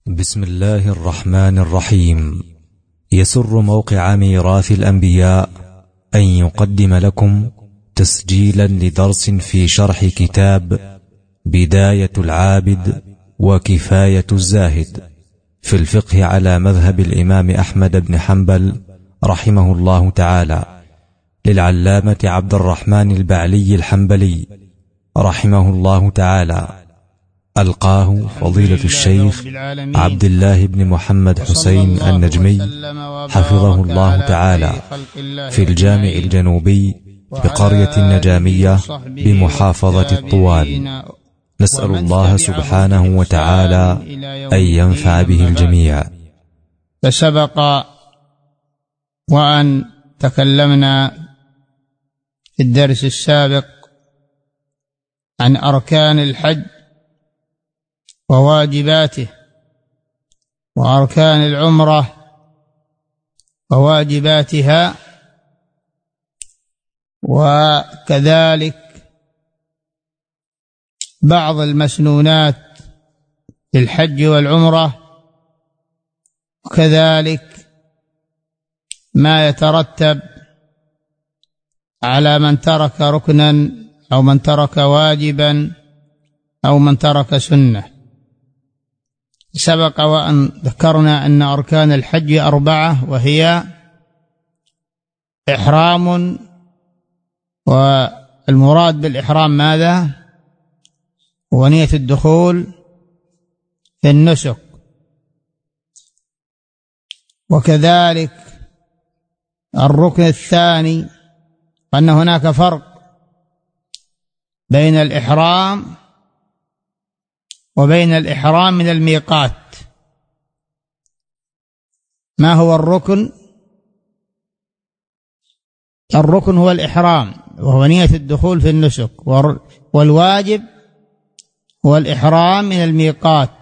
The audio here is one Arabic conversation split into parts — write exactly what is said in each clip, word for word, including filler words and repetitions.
بسم الله الرحمن الرحيم. يسر موقع ميراث الأنبياء أن يقدم لكم تسجيلا لدرس في شرح كتاب بداية العابد وكفاية الزاهد في الفقه على مذهب الإمام أحمد بن حنبل رحمه الله تعالى، للعلامة عبد الرحمن البعلي الحنبلي رحمه الله تعالى. ألقاه فضيلة الشيخ عبد الله بن محمد حسين النجمي حفظه الله تعالى في الجامع الجنوبي بقرية النجامية بمحافظة الطوال. نسأل الله سبحانه وتعالى أن ينفع به الجميع. فسبق وأن تكلمنا في الدرس السابق عن أركان الحج وواجباته، وأركان العمرة وواجباتها، وكذلك بعض المسنونات للحج والعمرة، وكذلك ما يترتب على من ترك ركنا أو من ترك واجبا أو من ترك سنة. سبق وأن ذكرنا أن أركان الحج أربعة، وهي إحرام، والمراد بالإحرام ماذا؟ ونية الدخول في النسك. وكذلك الركن الثاني أن هناك فرق بين الإحرام وبين الإحرام من الميقات. ما هو الركن؟ الركن هو الإحرام وهو نية الدخول في النسك، والواجب هو الإحرام من الميقات.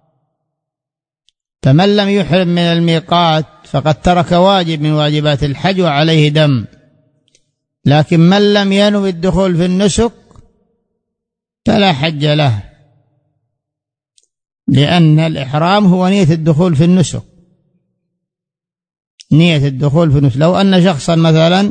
فمن لم يحرم من الميقات فقد ترك واجب من واجبات الحج وعليه دم، لكن من لم ينوي الدخول في النسك فلا حج له، لأن الإحرام هو نية الدخول في النسك، نية الدخول في النسك. لو أن شخصا مثلا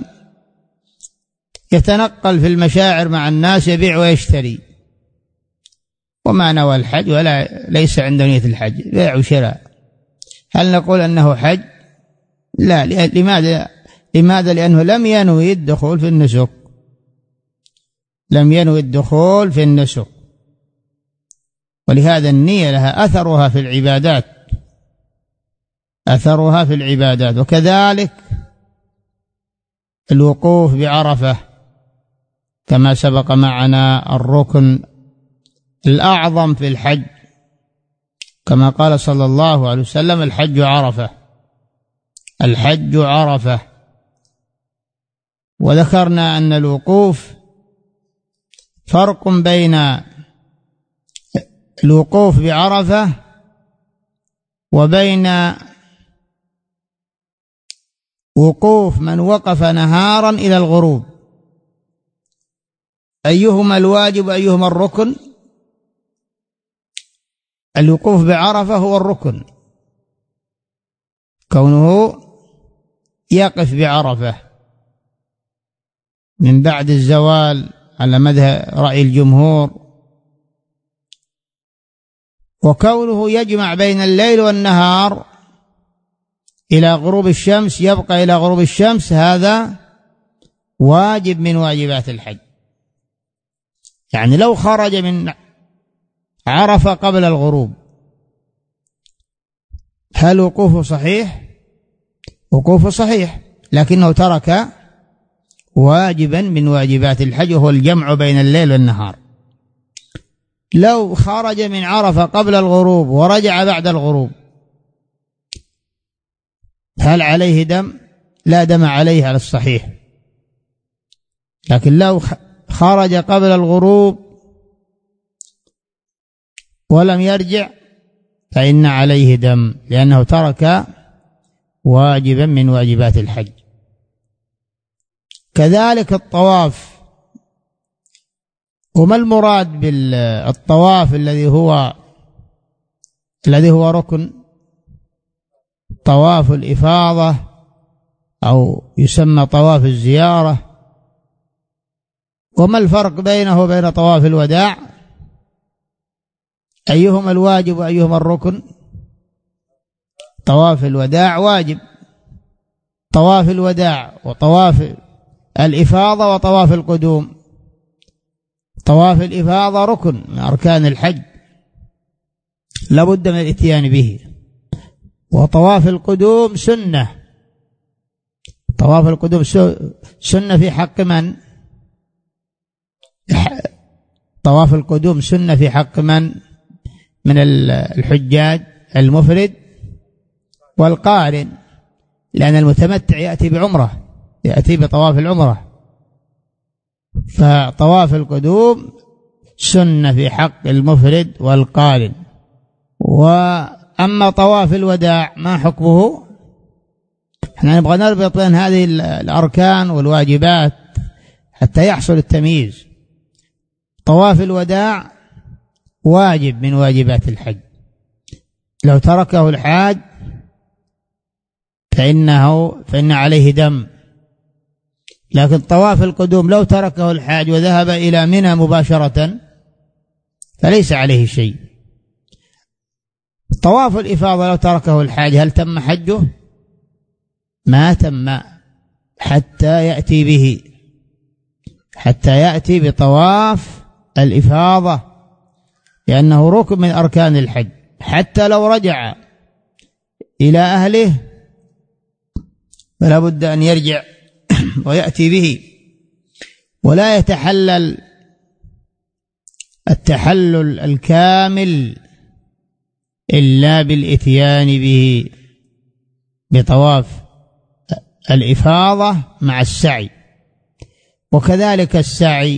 يتنقل في المشاعر مع الناس، يبيع ويشتري، وما نوى الحج ولا ليس عنده نية الحج، بيع وشراء، هل نقول أنه حج؟ لا. لماذا؟ لماذا؟ لأنه لم ينوي الدخول في النسك، لم ينوي الدخول في النسك. ولهذا النية لها أثرها في العبادات، أثرها في العبادات. وكذلك الوقوف بعرفة كما سبق معنا الركن الأعظم في الحج، كما قال صلى الله عليه وسلم: الحج عرفة، الحج عرفة. وذكرنا أن الوقوف فرق بين الوقوف بعرفة وبين وقوف من وقف نهارا إلى الغروب. أيهما الواجب وأيهما الركن؟ الوقوف بعرفة هو الركن، كونه يقف بعرفة من بعد الزوال على مذهب رأي الجمهور، وكونه يجمع بين الليل والنهار إلى غروب الشمس، يبقى إلى غروب الشمس، هذا واجب من واجبات الحج. يعني لو خرج من عرفة قبل الغروب، هل وقوفه صحيح؟ وقوفه صحيح، لكنه ترك واجبا من واجبات الحج، وهو الجمع بين الليل والنهار. لو خرج من عرفة قبل الغروب ورجع بعد الغروب، هل عليه دم؟ لا دم عليه على الصحيح. لكن لو خرج قبل الغروب ولم يرجع فإن عليه دم، لأنه ترك واجبا من واجبات الحج. كذلك الطواف. وما المراد بالطواف الذي هو الذي هو ركن طواف الإفاضة أو يسمى طواف الزيارة. وما الفرق بينه وبين طواف الوداع؟ أيهما الواجب وأيهما الركن؟ طواف الوداع واجب، طواف الوداع وطواف الإفاضة وطواف القدوم. طواف الإفاضة ركن من أركان الحج لا بد من الاتيان به، وطواف القدوم سنة. طواف القدوم سنة في حق من؟ طواف القدوم سنة في حق من من الحجاج؟ المفرد والقارن، لأن المتمتع يأتي بعمرة، يأتي بطواف العمرة. فطواف القدوم سنة في حق المفرد والقارن. وأما طواف الوداع ما حكمه؟ احنا نبغى نربط بين هذه الأركان والواجبات حتى يحصل التمييز. طواف الوداع واجب من واجبات الحج، لو تركه الحاج فإنه فإن عليه دم. لكن طواف القدوم لو تركه الحاج وذهب إلى منى مباشرة فليس عليه شيء. طواف الإفاضة لو تركه الحاج هل تم حجه؟ ما تم حتى يأتي به، حتى يأتي بطواف الإفاضة، لأنه ركن من أركان الحج. حتى لو رجع إلى أهله فلا بد أن يرجع ويأتي به، ولا يتحلل التحلل الكامل إلا بالإتيان به بطواف الإفاضة مع السعي. وكذلك السعي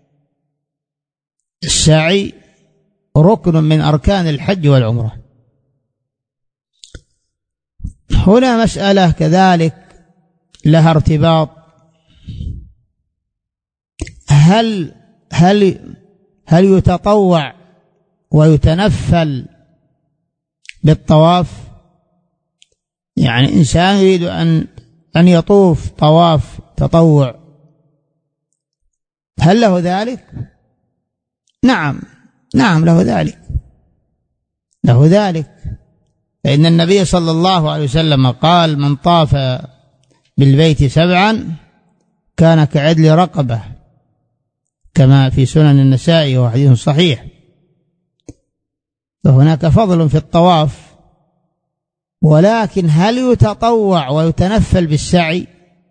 السعي ركن من أركان الحج والعمرة. هنا مسألة كذلك لها ارتباط، هل هل هل يتطوع ويتنفل بالطواف؟ يعني إنسان يريد أن أن يطوف طواف تطوع، هل له ذلك؟ نعم نعم له ذلك، له ذلك. فإن النبي صلى الله عليه وسلم قال: من طاف بالبيت سبعا كان كعدل رقبة، كما في سنن النسائي وهو حديث صحيح. فهناك فضل في الطواف، ولكن هل يتطوع ويتنفل بالسعي؟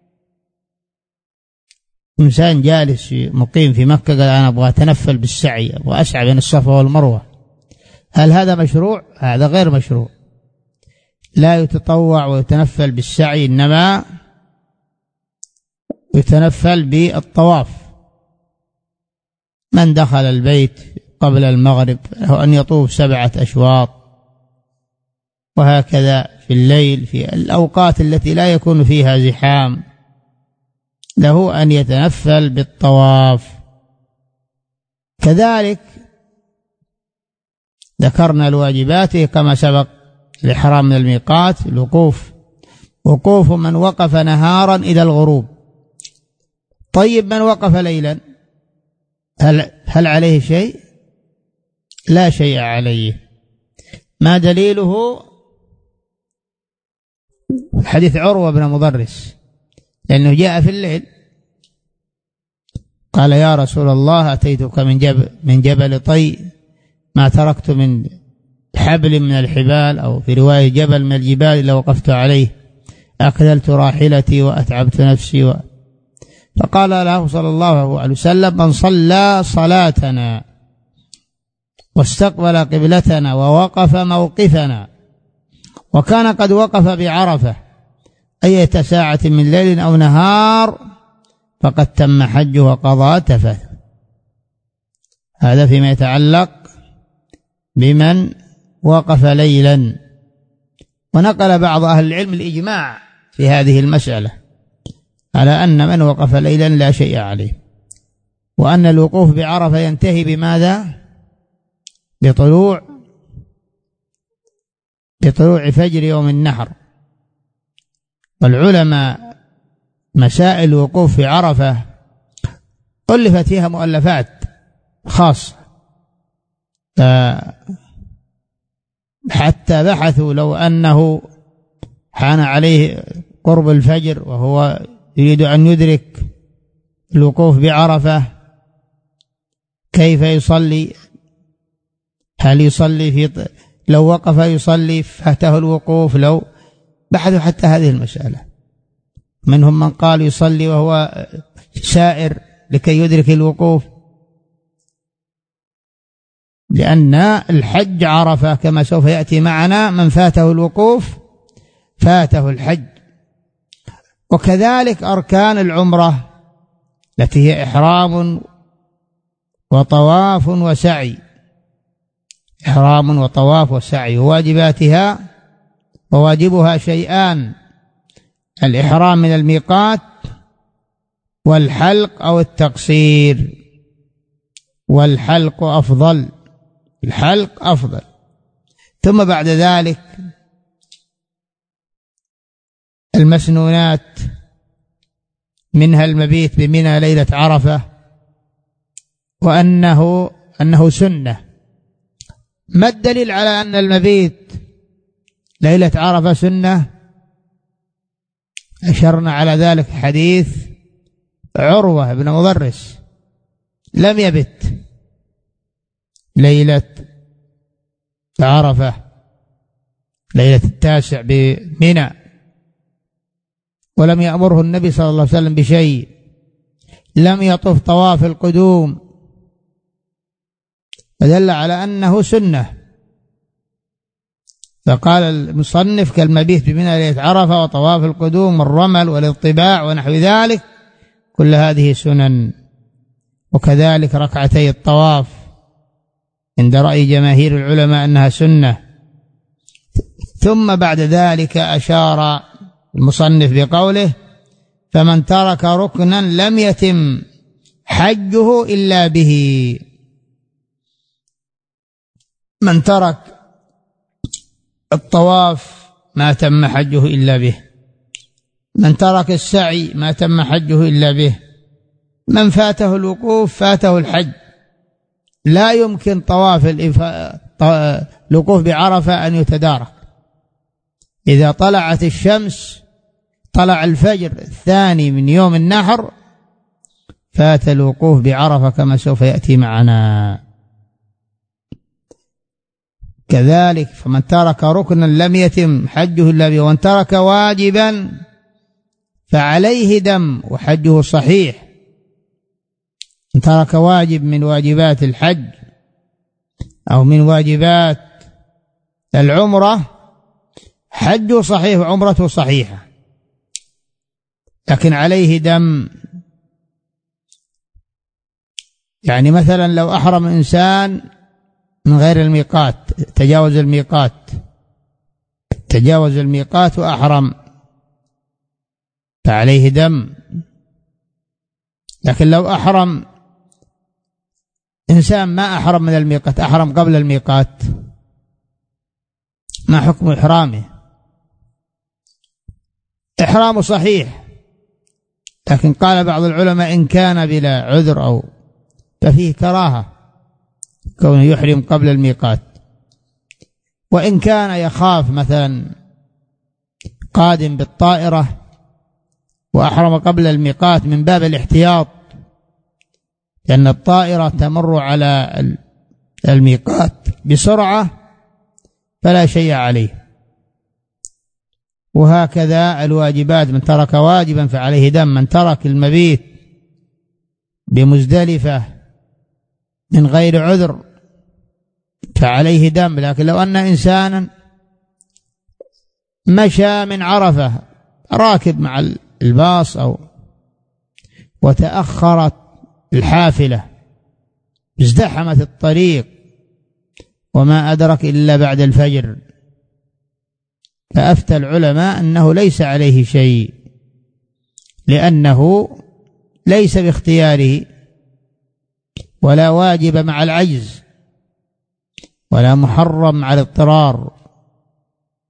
إنسان جالس مقيم في مكة قال أنا أبغى أتنفل بالسعي، أبغى أسعى بين الصفا والمروة، هل هذا مشروع؟ هذا غير مشروع. لا يتطوع ويتنفل بالسعي، إنما يتنفل بالطواف. من دخل البيت قبل المغرب له أن يطوف سبعة أشواط، وهكذا في الليل في الأوقات التي لا يكون فيها زحام له أن يتنفل بالطواف. كذلك ذكرنا الواجبات كما سبق: الإحرام من الميقات، الوقوف وقوف من وقف نهارا إلى الغروب. طيب من وقف ليلا هل, هل عليه شيء؟ لا شيء عليه. ما دليله؟ حديث عروة بن مضرس، لأنه جاء في الليل قال: يا رسول الله أتيتك من جبل, من جبل طي ما تركت من حبل من الحبال، أو في رواية جبل من الجبال إلا وقفت عليه، أكللت راحلتي وأتعبت نفسي و... فقال له صلى الله عليه وسلم: من صلى صلاتنا واستقبل قبلتنا ووقف موقفنا وكان قد وقف بعرفة أية ساعة من ليل أو نهار فقد تم حجه وقضى تفث. هذا فيما يتعلق بمن وقف ليلا. ونقل بعض أهل العلم الإجماع في هذه المسألة على أن من وقف ليلا لا شيء عليه، وأن الوقوف بعرفة ينتهي بماذا؟ بطلوع بطلوع فجر يوم النحر. والعلماء مسائل الوقوف في عرفة ألفت فيها مؤلفات خاصة، حتى بحثوا لو أنه حان عليه قرب الفجر وهو يريد أن يدرك الوقوف بعرفة كيف يصلي، هل يصلي في لو وقف يصلي فاته الوقوف، لو بحثوا حتى هذه المسألة. منهم من قال يصلي وهو سائر لكي يدرك الوقوف، لأن الحج عرفة كما سوف يأتي معنا، من فاته الوقوف فاته الحج. وكذلك أركان العمرة التي هي إحرام وطواف وسعي، إحرام وطواف وسعي، وواجباتها وواجبها شيئان: الإحرام من الميقات والحلق أو التقصير، والحلق أفضل، الحلق أفضل. ثم بعد ذلك المسنونات، منها المبيت بمنى ليلة عرفة، وأنه أنه سنة. ما الدليل على أن المبيت ليلة عرفة سنة؟ أشرنا على ذلك حديث عروة بن مضرس، لم يبت ليلة عرفة ليلة التاسع بمنى، ولم يأمره النبي صلى الله عليه وسلم بشيء، لم يطف طواف القدوم، فدل على أنه سنة. فقال المصنف: كالمبيت بمنى ليلة عرفة وطواف القدوم والرمل والاطباع ونحو ذلك، كل هذه سنن. وكذلك ركعتي الطواف عند رأي جماهير العلماء أنها سنة. ثم بعد ذلك أشار المصنف بقوله: فمن ترك ركنا لم يتم حجه إلا به. من ترك الطواف ما تم حجه إلا به، من ترك السعي ما تم حجه إلا به، من فاته الوقوف فاته الحج. لا يمكن طواف الوقوف بعرفة أن يتدارك. إذا طلعت الشمس، طلع الفجر الثاني من يوم النحر، فات الوقوف بعرفة كما سوف يأتي معنا. كذلك فمن ترك ركنا لم يتم حجه إلا به، ومن ترك واجبا فعليه دم وحجه صحيح. من ترك واجب من واجبات الحج أو من واجبات العمرة حجه صحيح وعمرته صحيحة، لكن عليه دم. يعني مثلا لو أحرم إنسان من غير الميقات، تجاوز الميقات تجاوز الميقات وأحرم، فعليه دم. لكن لو أحرم إنسان ما أحرم من الميقات، أحرم قبل الميقات، ما حكم إحرامه؟ إحرامه صحيح، لكن قال بعض العلماء إن كان بلا عذر أو ففيه كراهة كونه يحرم قبل الميقات. وإن كان يخاف مثلا قادم بالطائرة وأحرم قبل الميقات من باب الاحتياط، لأن الطائرة تمر على الميقات بسرعة فلا شيء عليه. وهكذا الواجبات، من ترك واجبا فعليه دم. من ترك المبيت بمزدلفة من غير عذر فعليه دم. لكن لو أن إنسانا مشى من عرفة راكب مع الباص أو وتأخرت الحافلة، ازدحمت الطريق وما أدرك إلا بعد الفجر، فأفتى العلماء أنه ليس عليه شيء، لأنه ليس باختياره، ولا واجب مع العجز، ولا محرم على الاضطرار،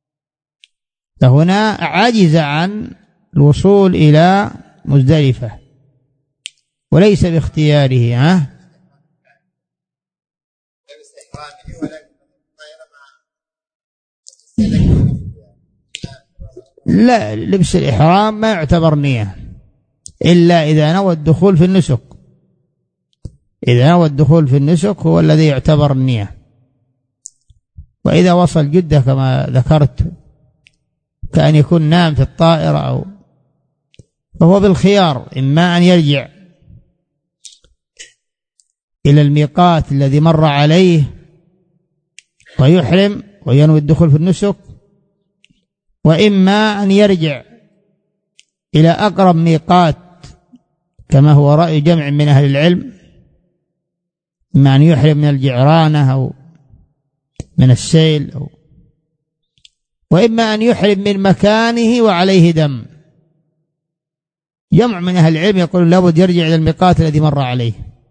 فهنا عجز عن الوصول إلى مزدلفة وليس باختياره. ها لا، لبس الإحرام ما يعتبر نية إلا إذا نوى الدخول في النسك. إذا نوى الدخول في النسك هو الذي يعتبر النية. وإذا وصل جدة كما ذكرت كأن يكون نام في الطائرة أو فهو بالخيار، إما أن يرجع إلى الميقات الذي مر عليه ويحرم وينوي الدخول في النسك، وإما أن يرجع إلى أقرب ميقات كما هو رأي جمع من أهل العلم، إما أن يحرم من الجعرانة أو من السيل أو وإما أن يحرم من مكانه وعليه دم. جمع من أهل العلم يقول لابد يرجع إلى الميقات الذي مر عليه،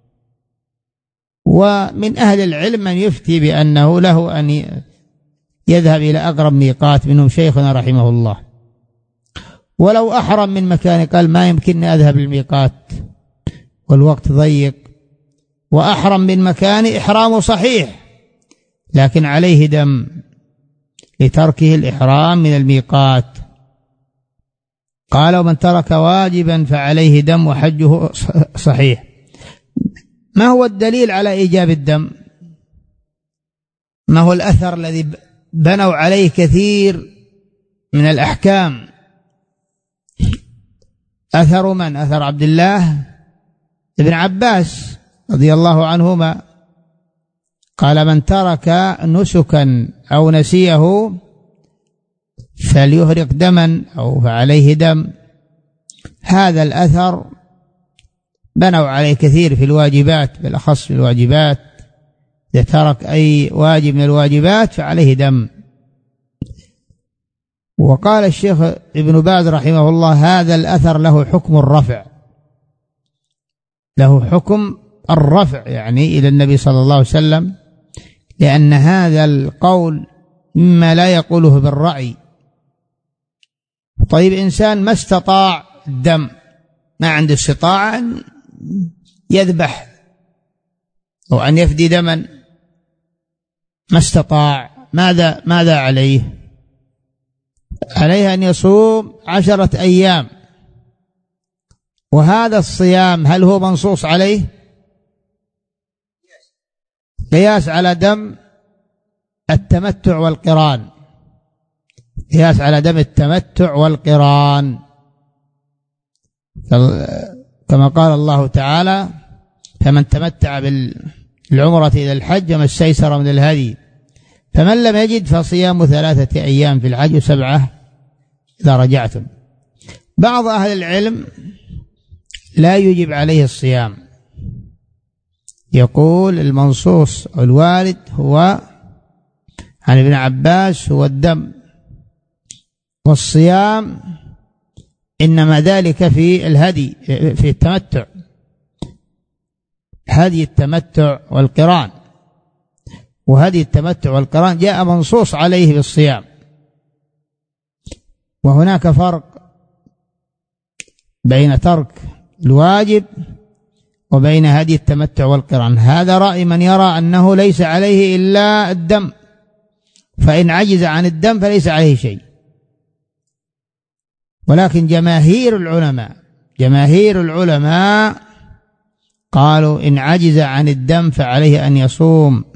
ومن أهل العلم من يفتي بأنه له أن يذهب إلى أقرب ميقات، منهم شيخنا رحمه الله. ولو أحرم من مكانه قال ما يمكنني أذهب للميقات والوقت ضيق، وأحرم من مكانه إحرامه صحيح لكن عليه دم لتركه الإحرام من الميقات. قال ومن ترك واجبا فعليه دم وحجه صحيح. ما هو الدليل على إيجاب الدم؟ ما هو الأثر الذي بنوا عليه كثير من الأحكام؟ أثر من؟ أثر عبد الله بن عباس رضي الله عنهما قال من ترك نسكا أو نسيه فليهرق دما أو فعليه دم. هذا الأثر بنوا عليه كثير في الواجبات، بالأخص في الواجبات، إذا ترك أي واجب من الواجبات فعليه دم. وقال الشيخ ابن باز رحمه الله هذا الأثر له حكم الرفع، له حكم الرفع يعني إلى النبي صلى الله عليه وسلم، لأن هذا القول مما لا يقوله بالرأي. طيب إنسان ما استطاع الدم، ما عنده استطاعة أن يذبح أو أن يفدي دما، ما استطاع، ماذا ماذا عليه؟ عليه أن يصوم عشرة أيام. وهذا الصيام هل هو منصوص عليه؟ قياس على دم التمتع والقران، قياس على دم التمتع والقران، كما قال الله تعالى فمن تمتع بالعمرة إلى الحج ما استيسر من الهدي فمن لم يجد فصيام ثلاثة أيام في الحج وسبعة إذا رجعتم. بعض أهل العلم لا يجب عليه الصيام، يقول المنصوص أو الوارد هو عن ابن عباس هو الدم، والصيام إنما ذلك في الهدي، في التمتع، هدي التمتع والقران. وهدي التمتع والقران جاء منصوص عليه بالصيام. وهناك فرق بين ترك الواجب وبين هدي التمتع والقران. هذا رأي من يرى أنه ليس عليه إلا الدم، فإن عجز عن الدم فليس عليه شيء. ولكن جماهير العلماء جماهير العلماء قالوا إن عجز عن الدم فعليه أن يصوم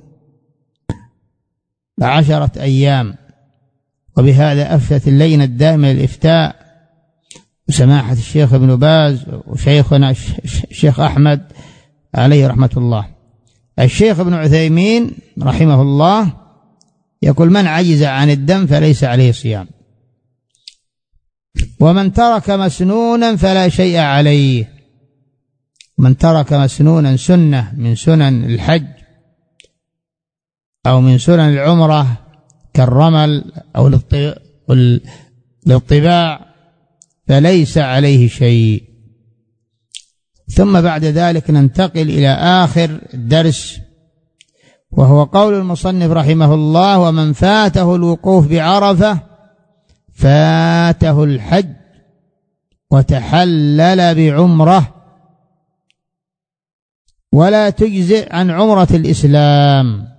عشرة أيام. وبهذا أفتت اللجنة الدائمة للإفتاء وسماحة الشيخ ابن باز وشيخنا الشيخ أحمد عليه رحمة الله. الشيخ ابن عثيمين رحمه الله يقول من عجز عن الدم فليس عليه صيام، ومن ترك مسنونا فلا شيء عليه. من ترك مسنونا سنة من سنن الحج أو من سنن العمرة كالرمل أو الاطباع فليس عليه شيء. ثم بعد ذلك ننتقل إلى آخر الدرس، وهو قول المصنف رحمه الله ومن فاته الوقوف بعرفة فاته الحج وتحلل بعمرة، ولا تجزئ عن عمرة الإسلام.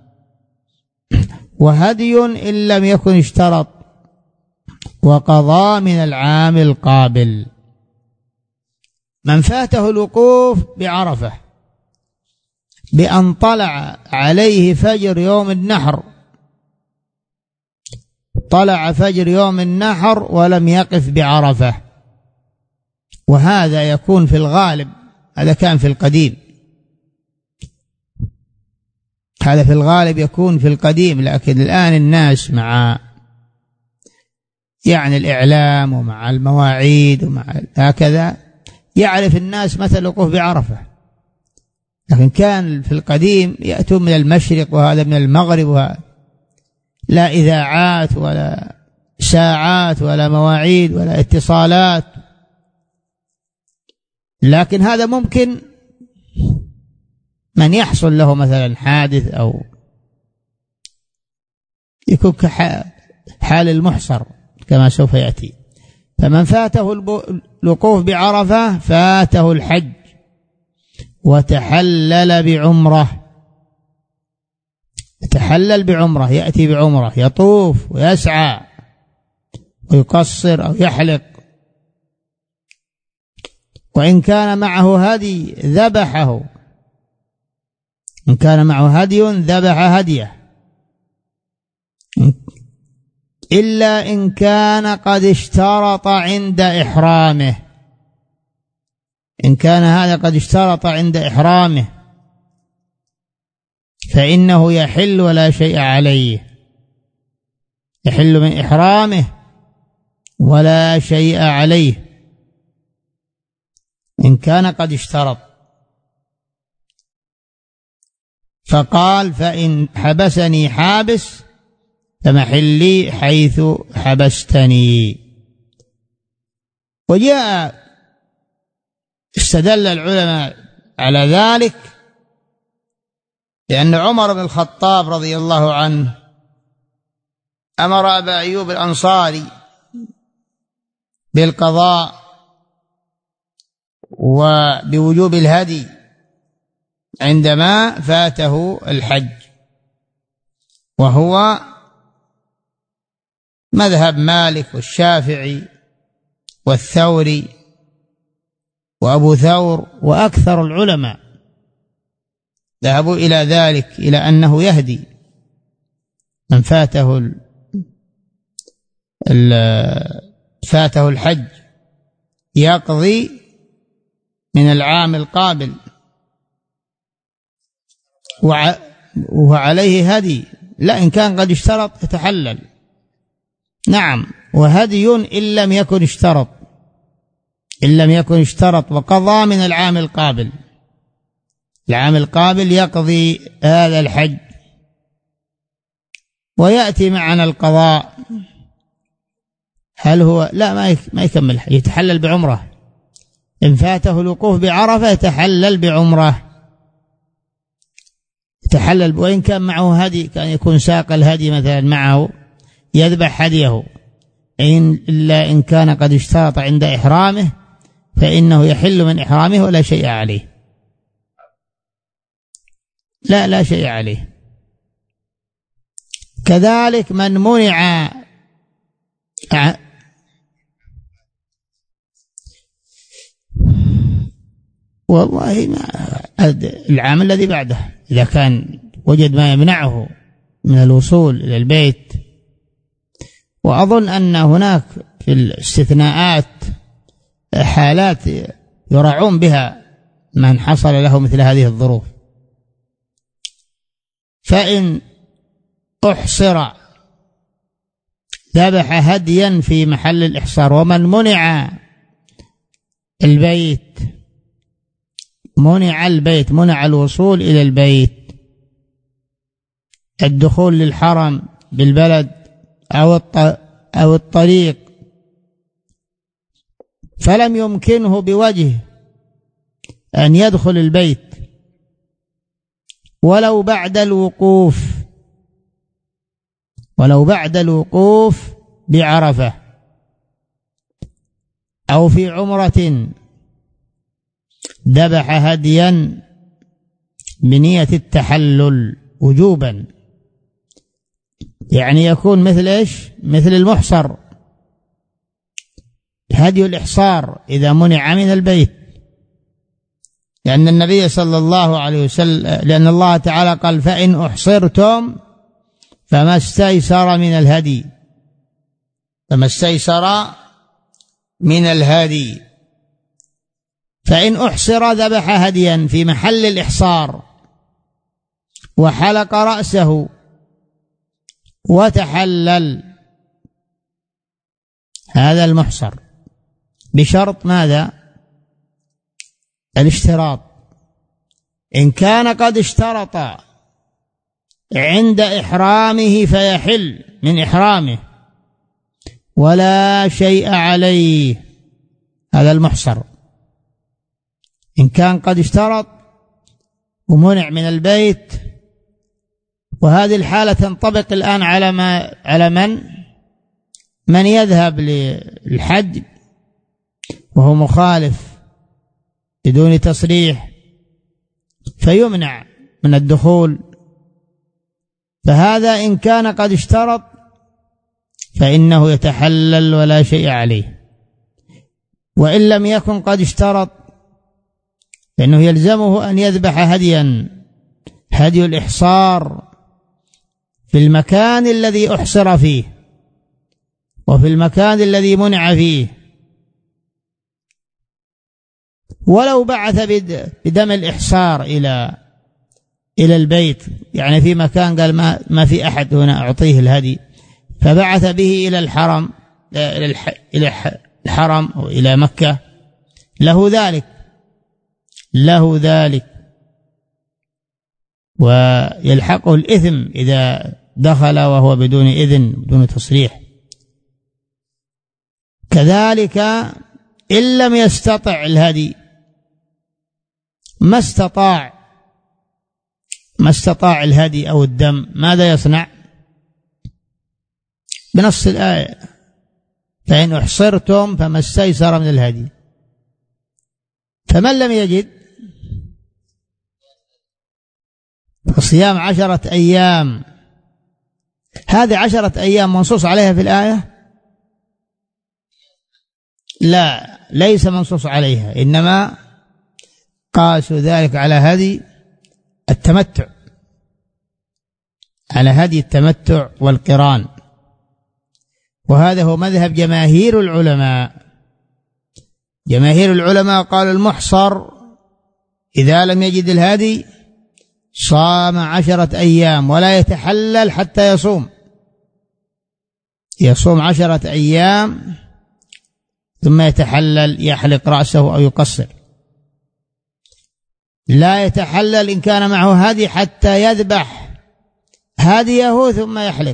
وهدي إن لم يكن اشترط، وقضى من العام القابل. من فاته الوقوف بعرفة بأن طلع عليه فجر يوم النحر، طلع فجر يوم النحر ولم يقف بعرفة، وهذا يكون في الغالب، هذا كان في القديم، هذا في الغالب يكون في القديم، لكن الآن الناس مع يعني الإعلام ومع المواعيد ومع هكذا يعرف الناس متى الوقوف بعرفة. لكن كان في القديم يأتون من المشرق وهذا من المغرب، وهذا لا إذاعات ولا ساعات ولا مواعيد ولا اتصالات. لكن هذا ممكن من يحصل له مثلا حادث أو يكون كحال المحصر كما سوف يأتي. فمن فاته الوقوف بعرفة فاته الحج وتحلل بعمرة. يتحلل بعمرة، يأتي بعمرة، يطوف ويسعى ويقصر أو يحلق، وإن كان معه هدي ذبحه، إن كان معه هدي ذبح هديه، إلا إن كان قد اشترط عند إحرامه. إن كان هذا قد اشترط عند إحرامه فإنه يحل ولا شيء عليه، يحل من إحرامه ولا شيء عليه إن كان قد اشترط. فقال: فإن حبسني حابس فمحلي حيث حبستني. وجاء استدل العلماء على ذلك لأن عمر بن الخطاب رضي الله عنه أمر أبا أيوب الأنصاري بالقضاء وبوجوب الهدي عندما فاته الحج، وهو مذهب مالك والشافعي والثوري وأبو ثور وأكثر العلماء ذهبوا إلى ذلك، إلى أنه يهدي من فاته ال ال فاته الحج يقضي من العام القابل وعليه هدي. لا، إن كان قد اشترط يتحلل. نعم، وهدي إن لم يكن اشترط، إن لم يكن اشترط وقضى من العام القابل. العام القابل يقضي هذا الحج، ويأتي معنا القضاء. هل هو لا ما يكمل، يتحلل بعمره. إن فاته الوقوف بعرفة يتحلل بعمره، يتحلل. وإن كان معه هدي، كان يكون ساق الهدي مثلا معه يذبح هديه، إن إلا إن كان قد اشترط عند إحرامه فإنه يحل من إحرامه ولا شيء عليه. لا لا شيء عليه. كذلك من منع والله ما العام الذي بعده إذا كان وجد ما يمنعه من الوصول إلى البيت. وأظن أن هناك في الاستثناءات حالات يراعون بها من حصل له مثل هذه الظروف. فإن أحصر ذبح هديا في محل الإحصار. ومن منع البيت، منع البيت، منع الوصول إلى البيت، الدخول للحرم بالبلد أو أو الطريق، فلم يمكنه بوجه أن يدخل البيت ولو بعد الوقوف، ولو بعد الوقوف بعرفة، أو في عمرة ذبح هديا بنية التحلل وجوبا، يعني يكون مثل إيش؟ مثل المحصر، هدي الإحصار إذا منع من البيت، لأن النبي صلى الله عليه وسلم لأن الله تعالى قال فإن أحصرتم فما استيسر من الهدي، فما استيسر من الهدي. فإن أحصر ذبح هديا في محل الإحصار وحلق رأسه وتحلل، هذا المحصر بشرط ماذا؟ الاشتراط. إن كان قد اشترط عند إحرامه فيحل من إحرامه ولا شيء عليه، هذا المحصر. إن كان قد اشترط ومنع من البيت، وهذه الحالة تنطبق الآن على ما على من من يذهب للحج وهو مخالف بدون تصريح فيمنع من الدخول، فهذا إن كان قد اشترط فإنه يتحلل ولا شيء عليه، وإن لم يكن قد اشترط فإنه يلزمه أن يذبح هديا، هدي الإحصار في المكان الذي أحصر فيه وفي المكان الذي منع فيه، ولو بعث بدم الإحصار إلى إلى البيت، يعني في مكان قال ما ما في أحد هنا أعطيه الهدي، فبعث به إلى الحرم إلى الحرم أو إلى مكة، له ذلك له ذلك ويلحقه الإثم إذا دخل وهو بدون إذن بدون تصريح. كذلك إن لم يستطع الهدي، ما استطاع ما استطاع الهدي أو الدم، ماذا يصنع؟ بنص الآية فإن أحصرتم فما استيسر من الهدي. فمن لم يجد فصيام عشرة أيام. هذه عشرة أيام منصوص عليها في الآية؟ لا، ليس منصوص عليها، إنما قاسوا ذلك على هدي التمتع، على هدي التمتع والقران، وهذا هو مذهب جماهير العلماء. جماهير العلماء قالوا المحصر إذا لم يجد الهدي صام عشرة أيام ولا يتحلل حتى يصوم، يصوم عشرة أيام ثم يتحلل، يحلق رأسه أو يقصر. لا يتحلل إن كان معه هدي حتى يذبح هديه ثم يحلق.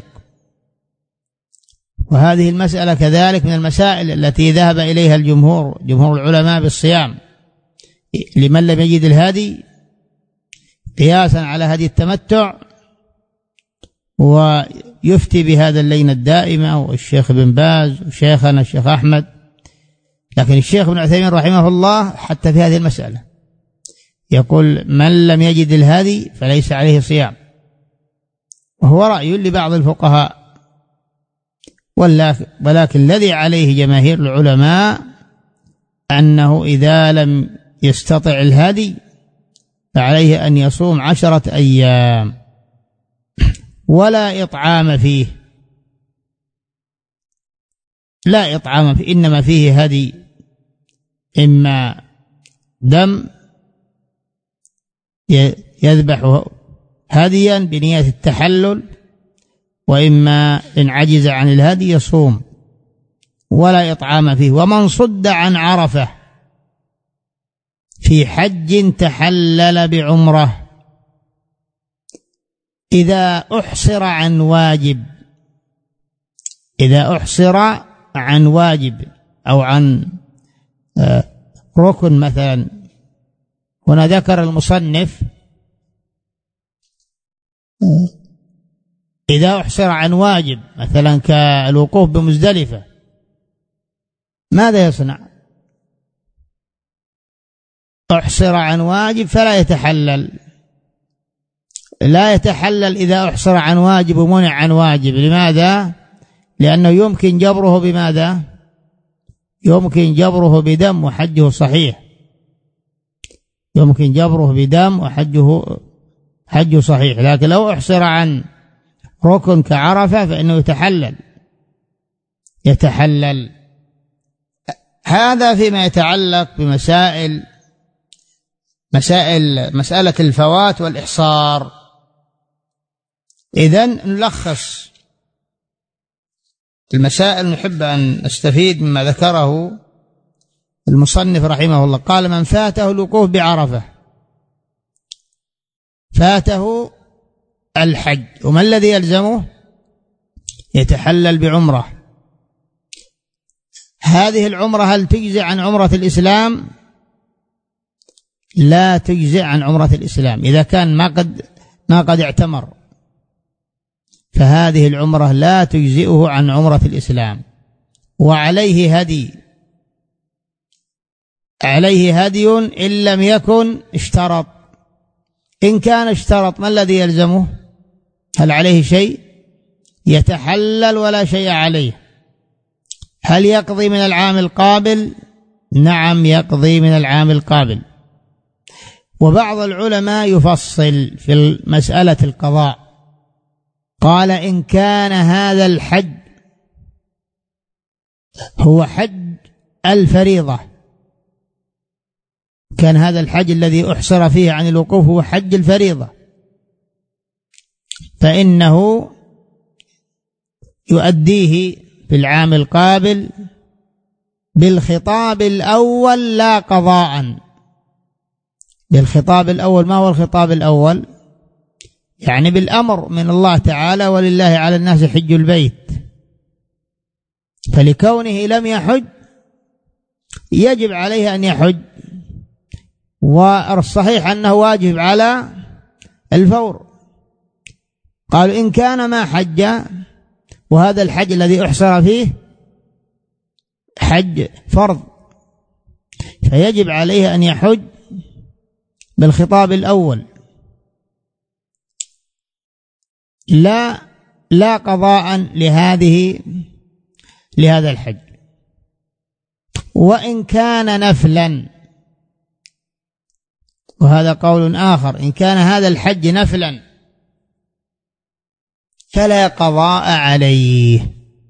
وهذه المسألة كذلك من المسائل التي ذهب إليها الجمهور، جمهور العلماء بالصيام لمن لم يجد الهدي، قياسا على هدي التمتع، ويفتي بهذا اللين الدائمة والشيخ بن باز وشيخنا الشيخ أحمد. لكن الشيخ ابن عثيمين رحمه الله حتى في هذه المسألة يقول من لم يجد الهدي فليس عليه صيام، وهو رأي لبعض الفقهاء، ولكن الذي عليه جماهير العلماء أنه إذا لم يستطع الهدي فعليه أن يصوم عشرة أيام ولا إطعام فيه، لا إطعام فيه، إنما فيه هدي، إما دم يذبح هديا بنية التحلل، وإما إن عجز عن الهدي يصوم ولا إطعام فيه. ومن صد عن عرفة في حج تحلل بعمرة إذا أحصر عن واجب، إذا أحصر عن واجب أو عن ركن مثلا. هنا ذكر المصنف إذا أحصر عن واجب مثلا كالوقوف بمزدلفة، ماذا يصنع؟ أحصر عن واجب فلا يتحلل، لا يتحلل إذا أحصر عن واجب ومنع عن واجب. لماذا؟ لأنه يمكن جبره بماذا؟ يمكن جبره بدم وحجه صحيح، يمكن جبره بدم وحجه حجه صحيح. لكن لو أحصر عن ركن كعرفة فإنه يتحلل يتحلل هذا فيما يتعلق بمسائل مسائل مسألة الفوات والإحصار. إذن نلخص المسائل، نحب أن نستفيد مما ذكره المصنف رحمه الله. قال: من فاته الوقوف بعرفة فاته الحج، وما الذي يلزمه؟ يتحلل بعمرة. هذه العمرة هل تجزئ عن عمرة الإسلام؟ لا تجزئ عن عمرة الإسلام إذا كان ما قد ما قد اعتمر، فهذه العمرة لا تجزئه عن عمرة الإسلام. وعليه هدي، عليه هدي إن لم يكن اشترط. إن كان اشترط ما الذي يلزمه؟ هل عليه شيء؟ يتحلل ولا شيء عليه. هل يقضي من العام القابل؟ نعم يقضي من العام القابل. وبعض العلماء يفصل في مسألة القضاء، قال: إن كان هذا الحج هو حج الفريضة، كان هذا الحج الذي أحصر فيه عن الوقوف هو حج الفريضة، فإنه يؤديه في العام القابل بالخطاب الأول لا قضاء. بالخطاب الأول. ما هو الخطاب الأول؟ يعني بالأمر من الله تعالى: ولله على الناس حج البيت. فلكونه لم يحج يجب عليه أن يحج، والصحيح أنه واجب على الفور. قالوا: إن كان ما حج، وهذا الحج الذي أحصر فيه حج فرض، فيجب عليه أن يحج بالخطاب الأول لا لا قضاء لهذه لهذا الحج. وإن كان نفلا، وهذا قول آخر، إن كان هذا الحج نفلا فلا قضاء عليه،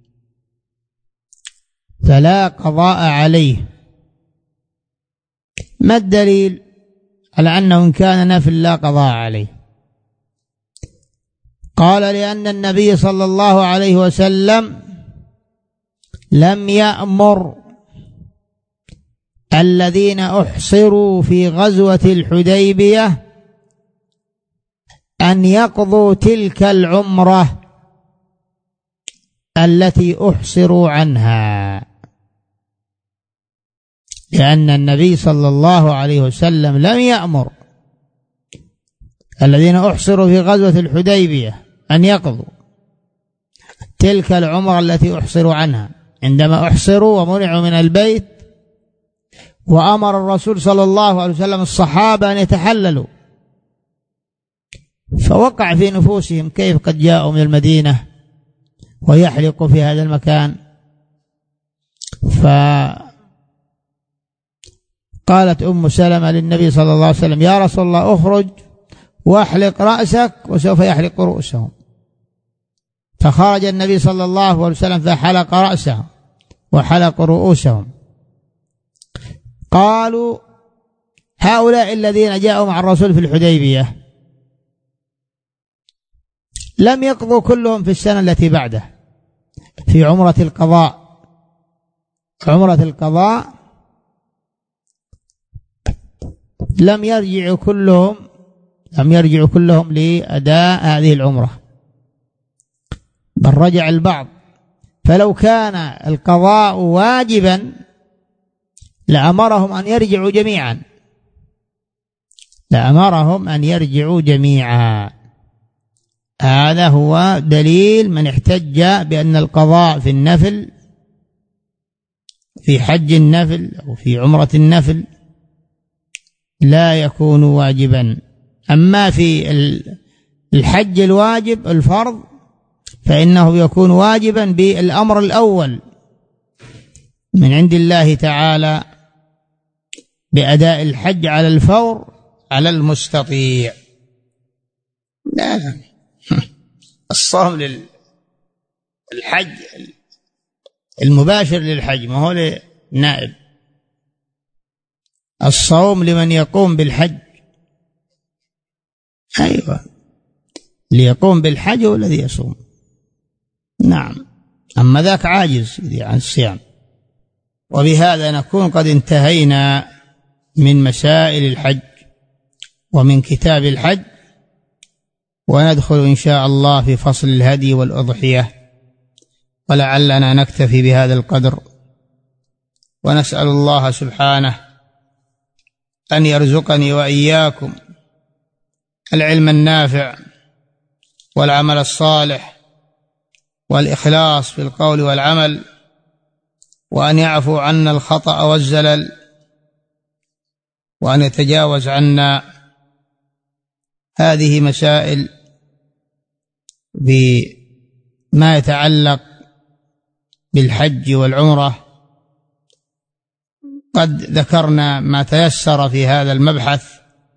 فلا قضاء عليه. ما الدليل على أنه إن كان نفل لا قضاء عليه؟ قال: لأن النبي صلى الله عليه وسلم لم يأمر الذين أحصروا في غزوة الحديبية أن يقضوا تلك العمرة التي أحصروا عنها، لأن النبي صلى الله عليه وسلم لم يأمر الذين أحصروا في غزوة الحديبية أن يقضوا تلك العمرة التي أحصروا عنها عندما أحصروا ومنعوا من البيت، وأمر الرسول صلى الله عليه وسلم الصحابة أن يتحللوا. فوقع في نفوسهم: كيف قد جاءوا من المدينة ويحلقوا في هذا المكان؟ فقالت أم سلمة للنبي صلى الله عليه وسلم: يا رسول الله، أخرج واحلق رأسك وسوف يحلق رؤوسهم. فخرج النبي صلى الله عليه وسلم فحلق رأسه وحلق رؤوسهم. قالوا: هؤلاء الذين جاءوا مع الرسول في الحديبية لم يقضوا كلهم في السنة التي بعده في عمرة القضاء. عمرة القضاء لم يرجعوا كلهم لم يرجعوا كلهم لأداء هذه العمرة، بل رجع البعض. فلو كان القضاء واجبا لأمرهم أن يرجعوا جميعا لأمرهم أن يرجعوا جميعا. هذا هو دليل من احتج بأن القضاء في النفل، في حج النفل أو في عمرة النفل، لا يكون واجبا. أما في الحج الواجب الفرض فإنه يكون واجبا بالأمر الأول من عند الله تعالى بأداء الحج على الفور على المستطيع. لا لا الصوم للحج المباشر للحج، ما هو للنائب. الصوم لمن يقوم بالحج، أيوة ليقوم بالحج هو الذي يصوم. نعم، أما ذاك عاجز عن الصيام. وبهذا نكون قد انتهينا من مسائل الحج ومن كتاب الحج، وندخل إن شاء الله في فصل الهدي والأضحية، ولعلنا نكتفي بهذا القدر، ونسأل الله سبحانه أن يرزقني وإياكم العلم النافع والعمل الصالح والإخلاص في القول والعمل، وأن يعفو عنا الخطأ والزلل، وأن يتجاوز عنا هذه مسائل بما يتعلق بالحج والعمرة. قد ذكرنا ما تيسر في هذا المبحث،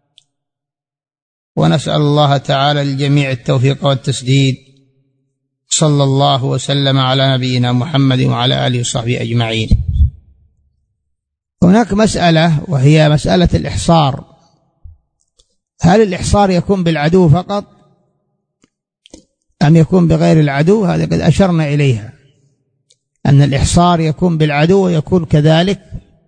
ونسأل الله تعالى للجميع التوفيق والتسديد. صلى الله وسلم على نبينا محمد وعلى آله وصحبه أجمعين. هناك مسألة وهي مسألة الإحصار. هل الإحصار يكون بالعدو فقط أم يكون بغير العدو؟ هذا قد أشرنا إليها، أن الإحصار يكون بالعدو ويكون كذلك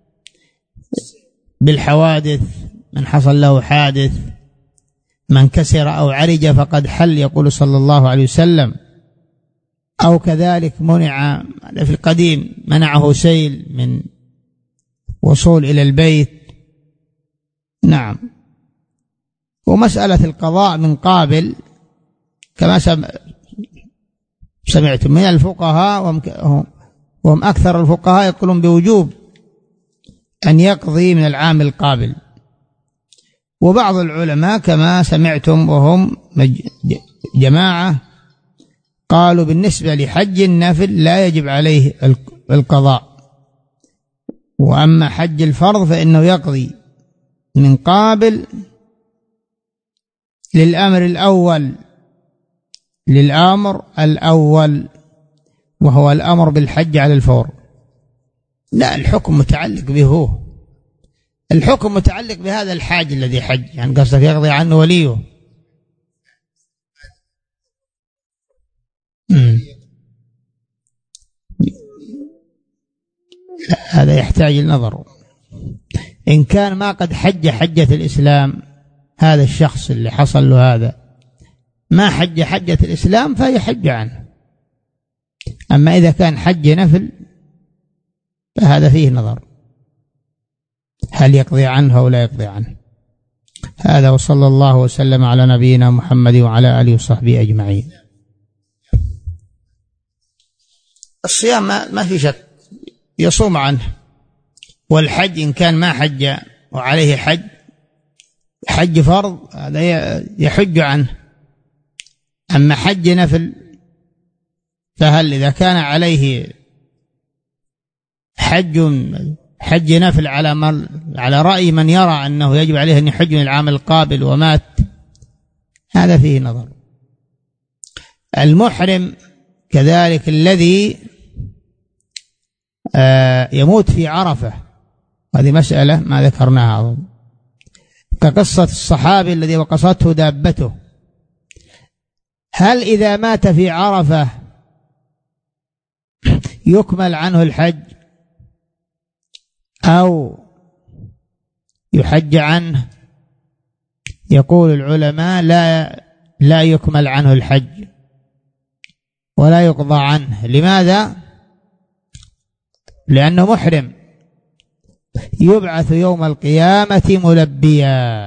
بالحوادث. من حصل له حادث، من كسر أو عرج فقد حل، يقول صلى الله عليه وسلم. أو كذلك منع في القديم منعه سيل من وصول إلى البيت. نعم. ومسألة القضاء من قابل كما سمعتم من الفقهاء، وهم أكثر الفقهاء يقولون بوجوب أن يقضي من العام القابل. وبعض العلماء كما سمعتم وهم جماعة قالوا بالنسبة لحج النفل لا يجب عليه القضاء، وأما حج الفرض فإنه يقضي من قابل للأمر الأول للأمر الأول وهو الأمر بالحج على الفور. لا، الحكم متعلق به، هو الحكم متعلق بهذا الحاج الذي حج، يعني قصدك يقضي عنه وليه. هذا يحتاج النظر. إن كان ما قد حج حجة الإسلام، هذا الشخص اللي حصل له هذا ما حج حجة الإسلام فيحج عنه. أما إذا كان حج نفل فهذا فيه نظر، هل يقضي عنه أو لا يقضي عنه. هذا وصلى الله وسلم على نبينا محمد وعلى آله وصحبه أجمعين. الصيام ما في شك يصوم عنه، والحج إن كان ما حج وعليه حج حج فرض هذا يحج عنه. أما حج نفل فهل إذا كان عليه حج حج نفل على مر على رأي من يرى أنه يجب عليه أن يحج من العام القابل ومات، هذا فيه نظر. المحرم كذلك الذي يموت في عرفة، هذه مسألة ما ذكرناها، كقصة الصحابي الذي وقصته دابته. هل إذا مات في عرفة يكمل عنه الحج أو يحج عنه؟ يقول العلماء لا لا يكمل عنه الحج ولا يقضى عنه. لماذا؟ لأنه محرم، يبعث يوم القيامة ملبيا،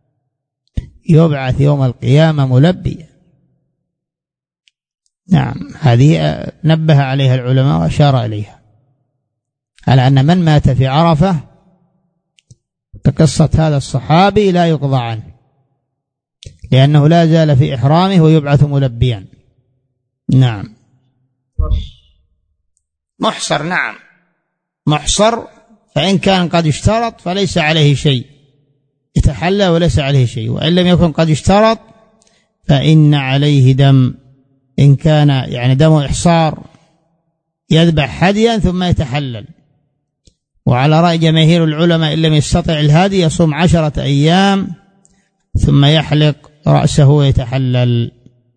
يبعث يوم القيامة ملبيا. نعم، هذه نبه عليها العلماء وأشار إليها، على أن من مات في عرفة قصة هذا الصحابي لا يقضى عنه، لأنه لا زال في إحرامه ويبعث ملبيا. نعم. محصر، نعم محصر، فإن كان قد اشترط فليس عليه شيء، يتحلى وليس عليه شيء، وإن لم يكن قد اشترط فإن عليه دم، إن كان يعني دم إحصار يذبح هديا ثم يتحلل. وعلى رأي جماهير العلماء إن لم يستطع الهدي يصوم عشرة أيام ثم يحلق رأسه ويتحلل.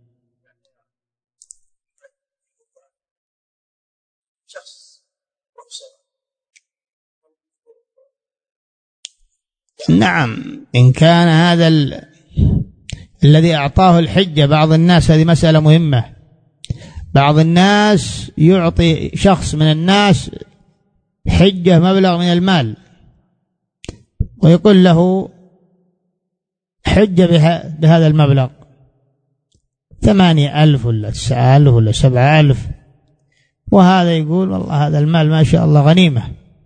نعم، إن كان هذا ال... الذي أعطاه الحجة، بعض الناس، هذه مسألة مهمة، بعض الناس يعطي شخص من الناس حجة مبلغ من المال ويقول له حجة بها بهذا المبلغ ثمانية ألف ولا تسعة ألف ولا سبعة ألف، وهذا يقول والله هذا المال ما شاء الله غنيمة،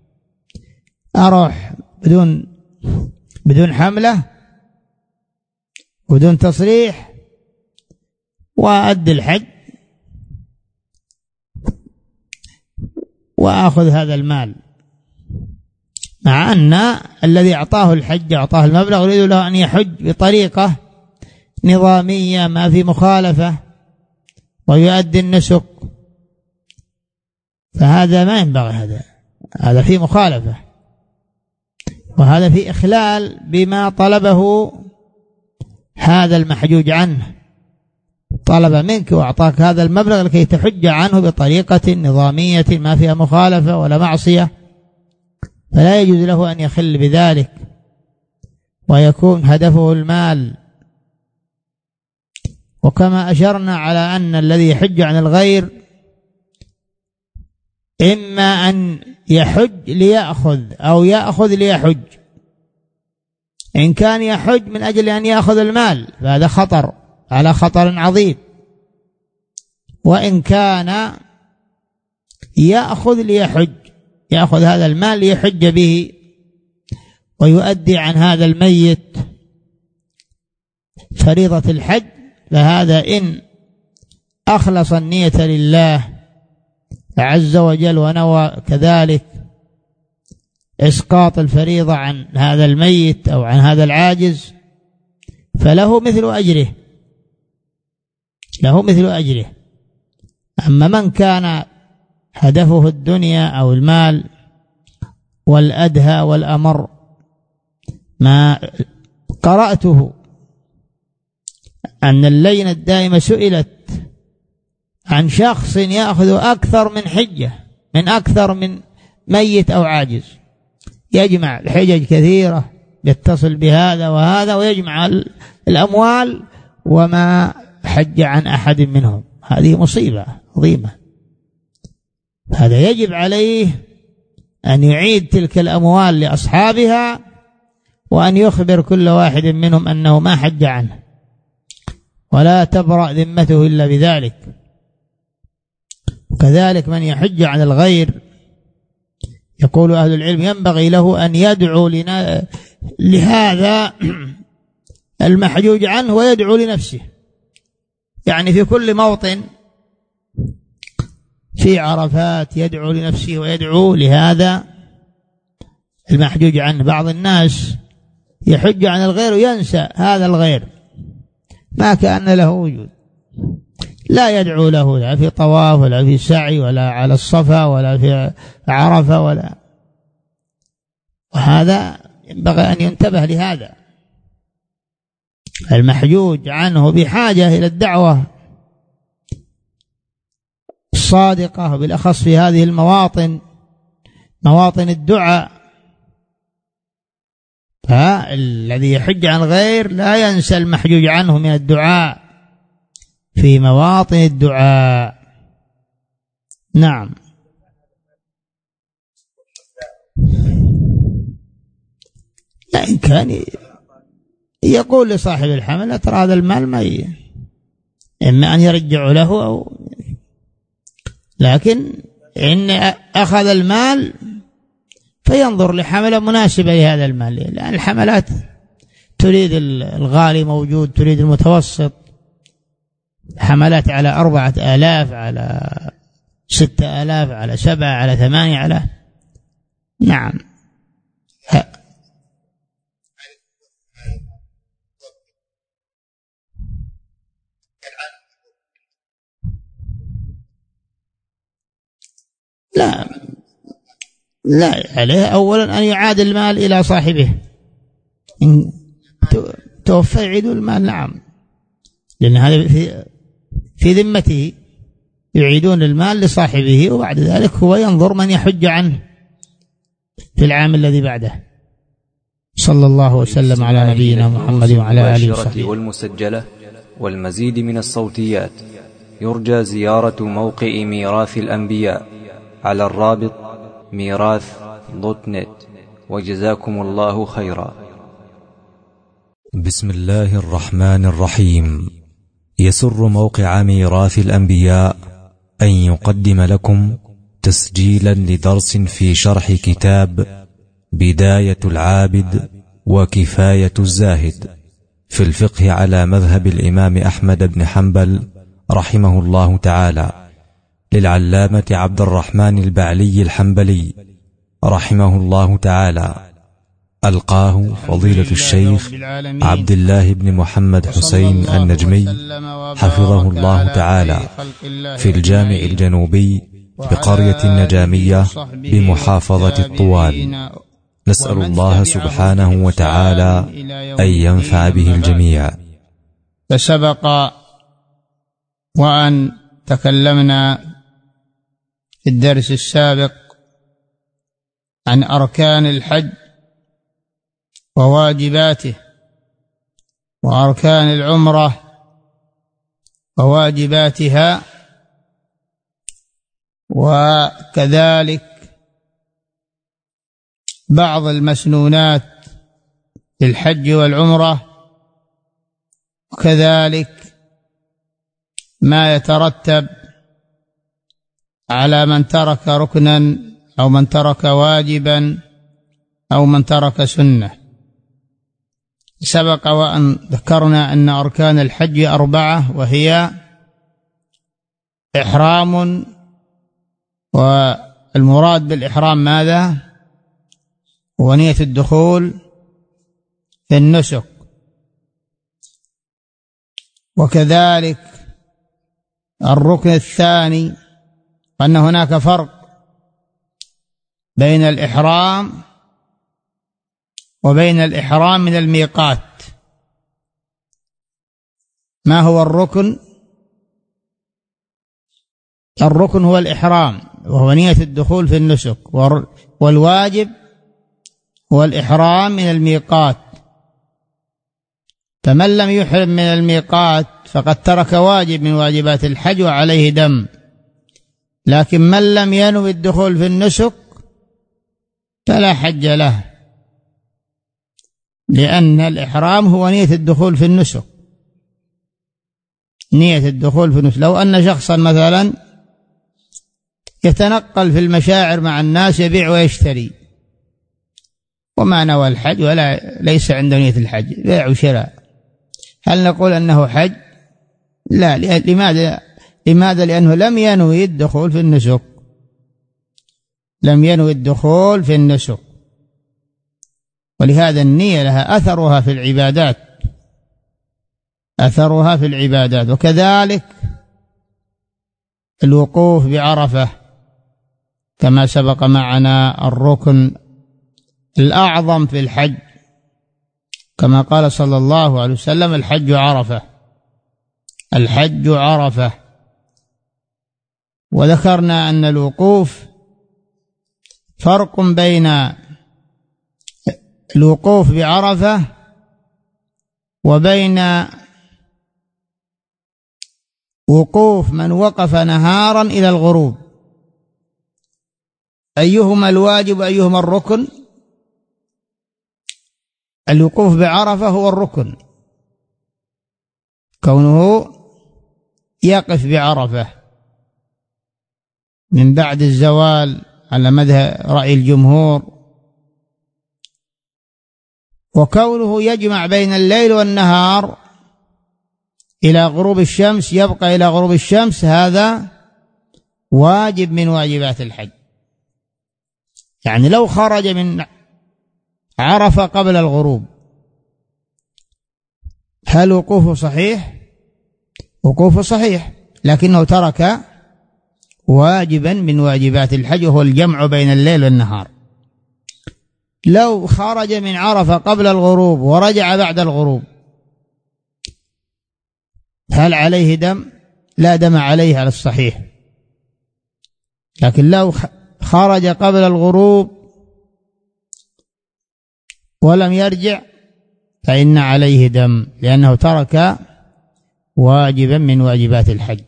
أروح بدون بدون حملة بدون تصريح وأدي الحج وأخذ هذا المال، مع أن الذي أعطاه الحج أعطاه المبلغ يريد له أن يحج بطريقة نظامية ما في مخالفة ويؤدي النسك، فهذا ما ينبغي، هذا هذا في مخالفة، وهذا في إخلال بما طلبه هذا المحجوج عنه، طلب منك وأعطاك هذا المبلغ لكي تحج عنه بطريقة نظامية ما فيها مخالفة ولا معصية، فلا يجوز له أن يخل بذلك ويكون هدفه المال. وكما أشرنا على أن الذي يحج عن الغير إما أن يحج ليأخذ أو يأخذ ليحج، إن كان يحج من أجل أن يأخذ المال فهذا خطر على خطر عظيم، وإن كان يأخذ ليحج، يأخذ هذا المال ليحج به ويؤدي عن هذا الميت فريضة الحج، فهذا إن أخلص النية لله عز وجل ونوى كذلك إسقاط الفريضة عن هذا الميت أو عن هذا العاجز فله مثل أجره، له مثل أجره. أما من كان هدفه الدنيا أو المال والأدهى والأمر، ما قرأته أن اللجنة الدائمة سئلت عن شخص يأخذ أكثر من حجة من أكثر من ميت أو عاجز، يجمع الحجج كثيرة يتصل بهذا وهذا ويجمع الأموال وما حج عن أحد منهم، هذه مصيبة عظيمة. هذا يجب عليه أن يعيد تلك الأموال لأصحابها وأن يخبر كل واحد منهم أنه ما حج عنه، ولا تبرأ ذمته إلا بذلك. وكذلك من يحج عن الغير يقول أهل العلم ينبغي له أن يدعو لنا لهذا المحجوج عنه ويدعو لنفسه، يعني في كل موطن في عرفات يدعو لنفسه ويدعو لهذا المحجوج عنه. بعض الناس يحج عن الغير وينسى هذا الغير ما كأن له وجود، لا يدعو له لا في طواف ولا في سعي ولا على الصفا ولا في عرفة ولا، وهذا ينبغي أن ينتبه لهذا. المحجوج عنه بحاجة إلى الدعوة الصادقة، بالأخص في هذه المواطن مواطن الدعاء، فالذي يحج عن غير لا ينسى المحجوج عنه من الدعاء في مواطن الدعاء. نعم. إن كان يقول لصاحب الحمل ترى هذا المال ما ي... إما أن يرجع له أو، لكن إن أخذ المال فينظر لحملة مناسبة لهذا المال، لأن الحملات تريد الغالي موجود، تريد المتوسط، حملات على أربعة آلاف، على ستة آلاف، على سبعة، على ثمانية، على نعم. لا لا عليه أولا أن يعاد المال إلى صاحبه، إن توفى يعيد المال، نعم، لأن هذا في في ذمته، يعيدون المال لصاحبه، وبعد ذلك هو ينظر من يحج عنه في العام الذي بعده. صلى الله وسلم على نبينا محمد وعلى آله وصحبه. والمسجلة والمزيد من الصوتيات يرجى زيارة موقع ميراث الأنبياء على الرابط ميراث دوت نت، وجزاكم الله خيرا. بسم الله الرحمن الرحيم. يسر موقع ميراث الأنبياء أن يقدم لكم تسجيلا لدرس في شرح كتاب بداية العابد وكفاية الزاهد في الفقه على مذهب الإمام أحمد بن حنبل رحمه الله تعالى، للعلامة عبد الرحمن البعلي الحنبلي رحمه الله تعالى، ألقاه فضيلة الشيخ عبد الله بن محمد حسين النجمي حفظه الله تعالى في الجامع الجنوبي بقرية النجامية بمحافظة الطوان. نسأل الله سبحانه وتعالى أن ينفع به الجميع. فسبق وأن تكلمنا في الدرس السابق عن أركان الحج وواجباته، وأركان العمرة وواجباتها، وكذلك بعض المسنونات للحج والعمرة، وكذلك ما يترتب على من ترك ركنا أو من ترك واجبا أو من ترك سنة. سبق وأن ذكرنا أن أركان الحج أربعة، وهي إحرام، والمراد بالإحرام ماذا؟ ونية الدخول في النسك. وكذلك الركن الثاني أن هناك فرق بين الإحرام وبين الإحرام من الميقات. ما هو الركن؟ الركن هو الإحرام، وهو نية الدخول في النسك، والواجب هو الإحرام من الميقات. فمن لم يحرم من الميقات فقد ترك واجب من واجبات الحج وعليه دم، لكن من لم ينوي الدخول في النسك فلا حج له، لأن الإحرام هو نية الدخول في النسك، نية الدخول في النسك. لو أن شخصا مثلا يتنقل في المشاعر مع الناس، يبيع ويشتري، وما نوى الحج ولا ليس عنده نية الحج، بيع وشراء، هل نقول أنه حج؟ لا. لماذا؟ لماذا؟ لأنه لم ينوي الدخول في النسك، لم ينوي الدخول في النسك. ولهذا النية لها أثرها في العبادات، أثرها في العبادات. وكذلك الوقوف بعرفة كما سبق معنا الركن الأعظم في الحج، كما قال صلى الله عليه وسلم: الحج عرفة، الحج عرفة. وذكرنا أن الوقوف فرق بين الوقوف بعرفة وبين وقوف من وقف نهارا إلى الغروب. أيهما الواجب وأيهما الركن؟ الوقوف بعرفة هو الركن، كونه يقف بعرفة من بعد الزوال على مذهب رأي الجمهور، وكونه يجمع بين الليل والنهار إلى غروب الشمس، يبقى إلى غروب الشمس، هذا واجب من واجبات الحج. يعني لو خرج من عرفة قبل الغروب هل وقوفه صحيح؟ وقوفه صحيح، لكنه ترك واجبا من واجبات الحج، وهو الجمع بين الليل والنهار. لو خرج من عرفة قبل الغروب ورجع بعد الغروب هل عليه دم؟ لا دم عليه على الصحيح. لكن لو خرج قبل الغروب ولم يرجع فإن عليه دم، لأنه ترك واجبا من واجبات الحج.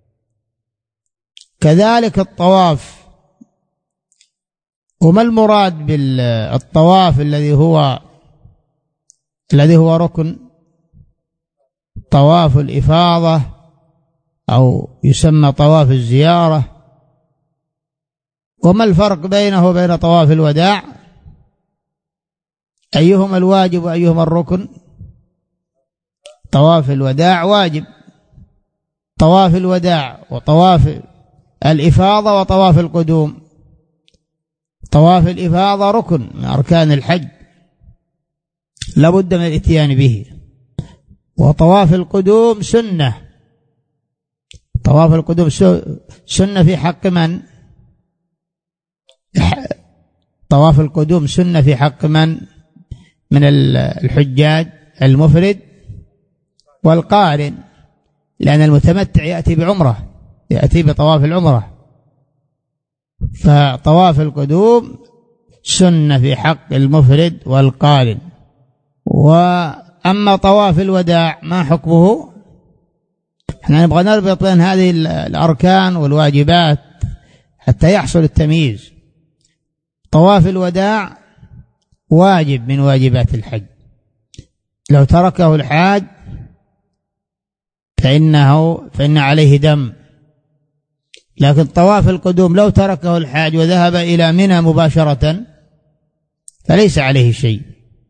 كذلك الطواف. وما المراد بالطواف الذي هو الذي هو ركن؟ طواف الإفاضة أو يسمى طواف الزيارة. وما الفرق بينه وبين طواف الوداع؟ أيهما الواجب وأيهما الركن؟ طواف الوداع واجب. طواف الوداع وطواف الإفاضة وطواف القدوم. طواف الإفاضة ركن من أركان الحج لابد من الاتيان به. وطواف القدوم سنة. طواف القدوم سنة في حق من؟ طواف القدوم سنة في حق من؟ من الحجاج، المفرد والقارن، لأن المتمتع يأتي بعمرة، يأتي بطواف العمرة. فطواف القدوم سنة في حق المفرد والقارن. وأما طواف الوداع ما حكمه؟ احنا نبغى نربط بين هذه الأركان والواجبات حتى يحصل التمييز. طواف الوداع واجب من واجبات الحج، لو تركه الحاج فإنه فإن عليه دم. لكن طواف القدوم لو تركه الحاج وذهب إلى منى مباشرة فليس عليه شيء.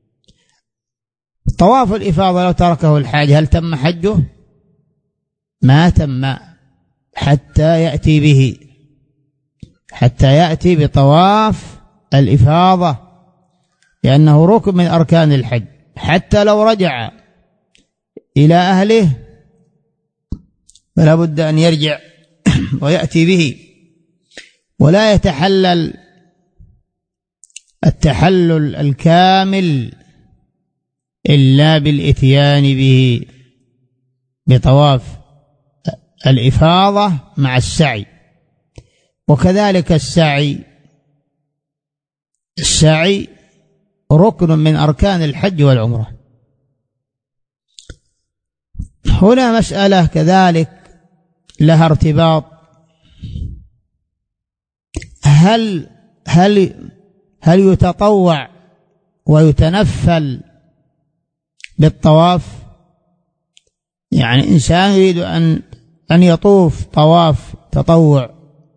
طواف الإفاضة لو تركه الحاج هل تم حجه؟ ما تم حتى يأتي به، حتى يأتي بطواف الإفاضة، لأنه ركن من أركان الحج. حتى لو رجع إلى أهله فلا بد أن يرجع ويأتي به، ولا يتحلل التحلل الكامل إلا بالإتيان به بطواف الإفاضة مع السعي. وكذلك السعي السعي ركن من أركان الحج والعمرة. هنا مسألة كذلك لها ارتباط. هل هل هل يتطوع ويتنفل بالطواف؟ يعني إنسان يريد أن أن يطوف طواف تطوع،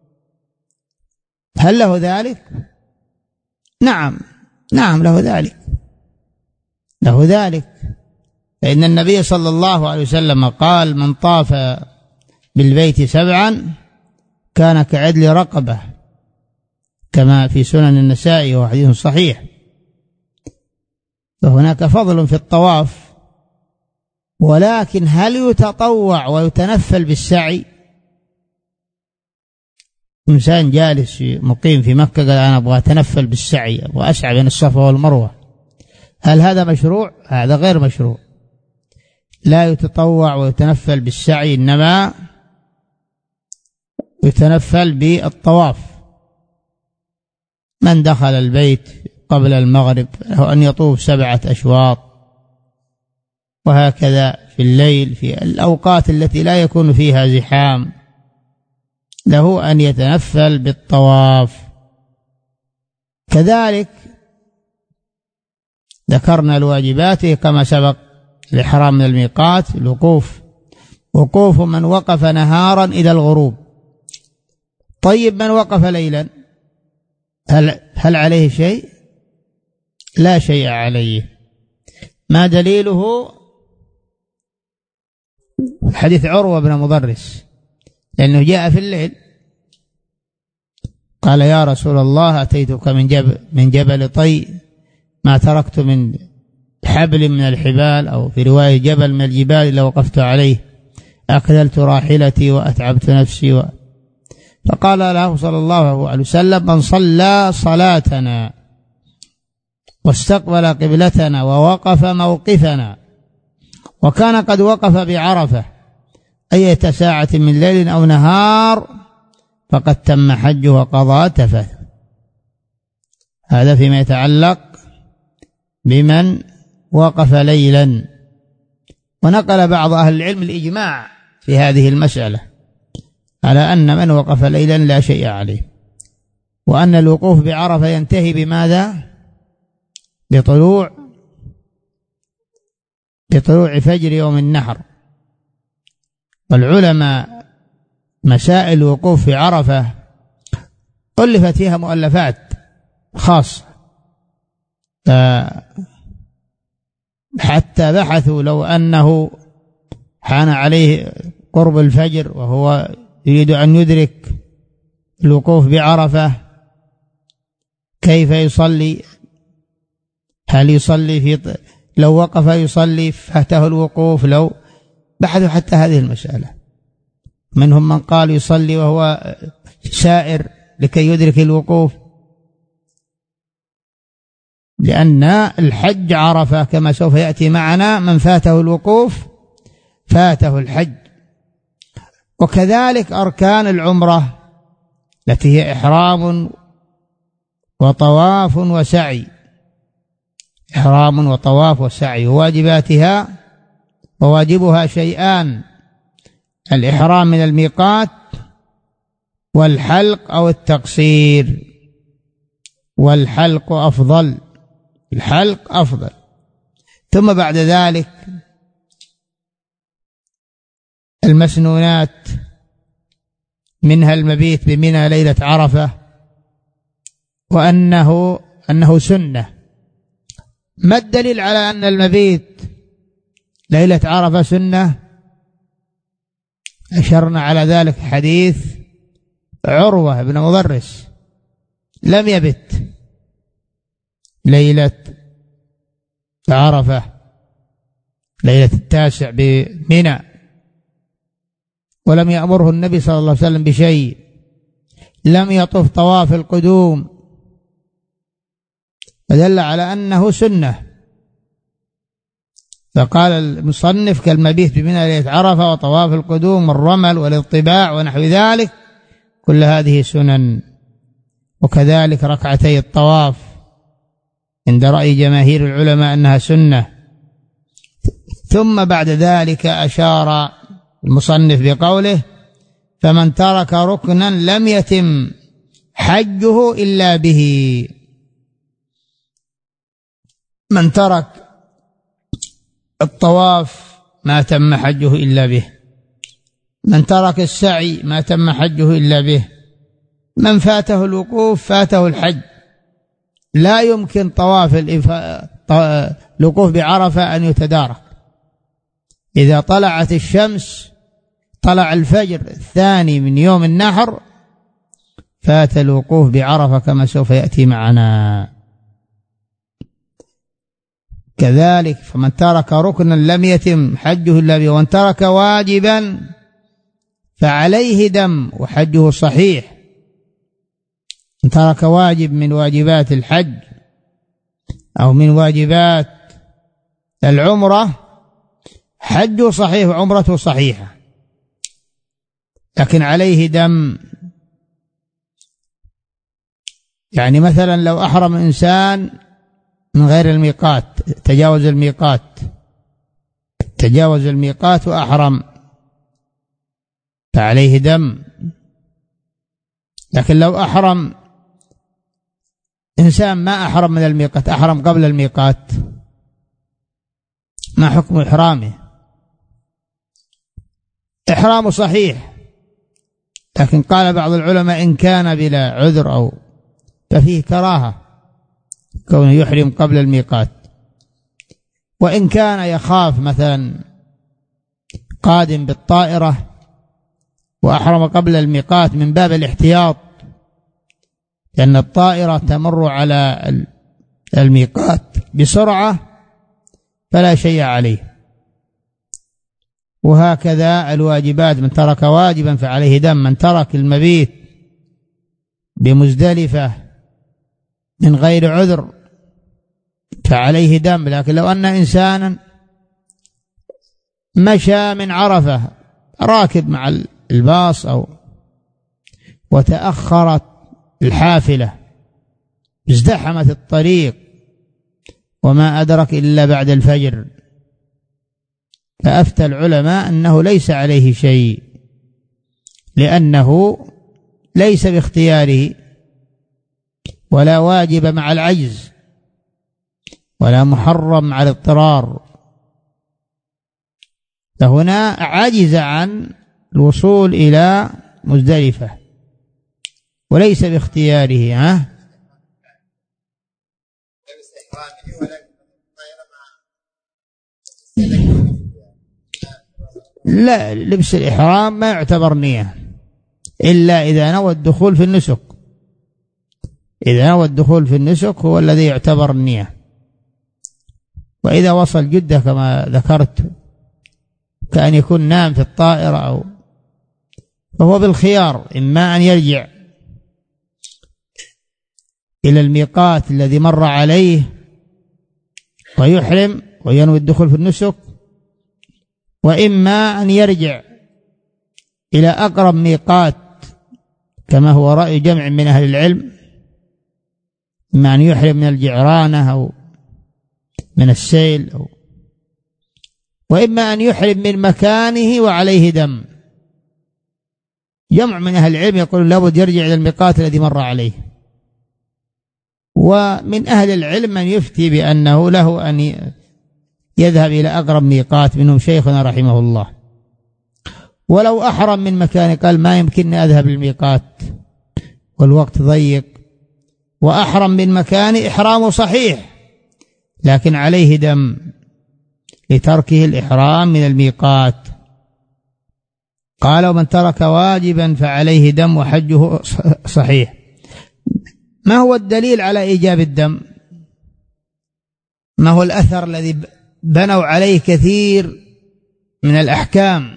هل له ذلك؟ نعم نعم له ذلك، له ذلك. فإن النبي صلى الله عليه وسلم قال: من طاف بالبيت سبعا كان كعدل رقبة، كما في سنن النسائي وهو حديث صحيح. فهناك فضل في الطواف، ولكن هل يتطوع ويتنفل بالسعي؟ إنسان جالس مقيم في مكة قال أنا أبغى أتنفل بالسعي، أبغى أسعى بين الصفا والمروة، هل هذا مشروع؟ هذا غير مشروع. لا يتطوع ويتنفل بالسعي، إنما يتنفل بالطواف. من دخل البيت قبل المغرب له أن يطوف سبعة أشواط، وهكذا في الليل في الأوقات التي لا يكون فيها زحام له أن يتنفل بالطواف. كذلك ذكرنا الواجبات كما سبق: الإحرام من الميقات، الوقوف وقوف من وقف نهارا إلى الغروب. طيب من وقف ليلا هل, هل عليه شيء؟ لا شيء عليه. ما دليله؟ حديث عروة بن مضرس، لأنه جاء في الليل قال يا رسول الله أتيتك من جبل, من جبل طي ما تركت من حبل من الحبال، أو في رواية جبل من الجبال إلا وقفت عليه، أكللت راحلتي وأتعبت نفسي و... فقال له صلى الله عليه وسلم من صلى صلاتنا واستقبل قبلتنا ووقف موقفنا وكان قد وقف بعرفة أية ساعة من ليل أو نهار فقد تم حجه وقضى تفث. هذا فيما يتعلق بمن وقف ليلا. ونقل بعض أهل العلم الإجماع في هذه المسألة على أن من وقف ليلا لا شيء عليه، وأن الوقوف بعرفة ينتهي بماذا؟ بطلوع بطلوع فجر يوم النحر. والعلماء مسائل الوقوف في عرفة ألفت فيها مؤلفات خاصة، حتى بحثوا لو أنه حان عليه قرب الفجر وهو يريد أن يدرك الوقوف بعرفة كيف يصلي؟ هل يصلي في لو وقف يصلي فاته الوقوف؟ لو بحثوا حتى هذه المسألة. منهم من قال يصلي وهو سائر لكي يدرك الوقوف، لأن الحج عرفة كما سوف يأتي معنا، من فاته الوقوف فاته الحج. وكذلك أركان العمرة التي هي إحرام وطواف وسعي، إحرام وطواف وسعي، وواجباتها وواجبها شيئان: الإحرام من الميقات والحلق أو التقصير، والحلق أفضل، الحلق أفضل. ثم بعد ذلك المسنونات، منها المبيت بمنى ليلة عرفة، وأنه أنه سنة. ما الدليل على أن المبيت ليلة عرفة سنة؟ أشرنا على ذلك حديث عروة بن مضرس لم يبت ليلة عرفة ليلة التاسع بمنى، ولم يأمره النبي صلى الله عليه وسلم بشيء، لم يطف طواف القدوم، فدل على أنه سنة. فقال المصنف كالمبيت بمنى ليلة عرفة وطواف القدوم والرمل والاطباع ونحو ذلك، كل هذه سنن. وكذلك ركعتي الطواف عند رأي جماهير العلماء أنها سنة. ثم بعد ذلك أشار المصنف بقوله فمن ترك ركنا لم يتم حجه إلا به. من ترك الطواف ما تم حجه إلا به، من ترك السعي ما تم حجه إلا به، من فاته الوقوف فاته الحج. لا يمكن طواف الوقوف بعرفة أن يتدارك. إذا طلعت الشمس، طلع الفجر الثاني من يوم النحر، فات الوقوف بعرفة كما سوف يأتي معنا. كذلك فمن ترك ركنا لم يتم حجه إلا به، ومن ترك واجبا فعليه دم وحجه صحيح. من ترك واجب من واجبات الحج أو من واجبات العمرة حجه صحيح وعمرته صحيحة، لكن عليه دم. يعني مثلا لو أحرم إنسان من غير الميقات، تجاوز الميقات تجاوز الميقات وأحرم، فعليه دم. لكن لو أحرم إنسان ما أحرم من الميقات، أحرم قبل الميقات، ما حكم إحرامه؟ إحرامه صحيح، لكن قال بعض العلماء إن كان بلا عذر أو ففيه كراهة كونه يحرم قبل الميقات. وإن كان يخاف مثلا قادم بالطائرة وأحرم قبل الميقات من باب الاحتياط، لأن الطائرة تمر على الميقات بسرعة فلا شيء عليه. وهكذا الواجبات، من ترك واجبا فعليه دم. من ترك المبيت بمزدلفة من غير عذر فعليه دم. لكن لو أن إنسانا مشى من عرفة راكب مع الباص أو وتأخرت الحافلة، ازدحمت الطريق وما أدرك إلا بعد الفجر، فأفتى العلماء أنه ليس عليه شيء، لأنه ليس باختياره، ولا واجب مع العجز، ولا محرم مع الاضطرار. فهنا عجز عن الوصول إلى مزدلفة وليس باختياره. ها؟ لا، لبس الإحرام ما يعتبر نية إلا إذا نوى الدخول في النسك. إذا نوى الدخول في النسك هو الذي يعتبر النية. وإذا وصل جدة كما ذكرت كأن يكون نام في الطائرة أو فهو بالخيار، إما أن يرجع إلى الميقات الذي مر عليه ويحرم وينوي الدخول في النسك، وإما أن يرجع إلى أقرب ميقات كما هو رأي جمع من أهل العلم، إما أن يحرم من الجعرانة أو من السيل أو وإما أن يحرم من مكانه وعليه دم. جمع من أهل العلم يقول لابد يرجع إلى الميقات الذي مر عليه. ومن أهل العلم من يفتي بأنه له أن يذهب إلى أقرب ميقات، منهم شيخنا رحمه الله. ولو أحرم من مكانه قال ما يمكنني أذهب للميقات والوقت ضيق، وأحرم من مكانه إحرامه صحيح لكن عليه دم لتركه الإحرام من الميقات. قال ومن ترك واجبا فعليه دم وحجه صحيح. ما هو الدليل على إيجاب الدم؟ ما هو الأثر الذي بنوا عليه كثير من الأحكام؟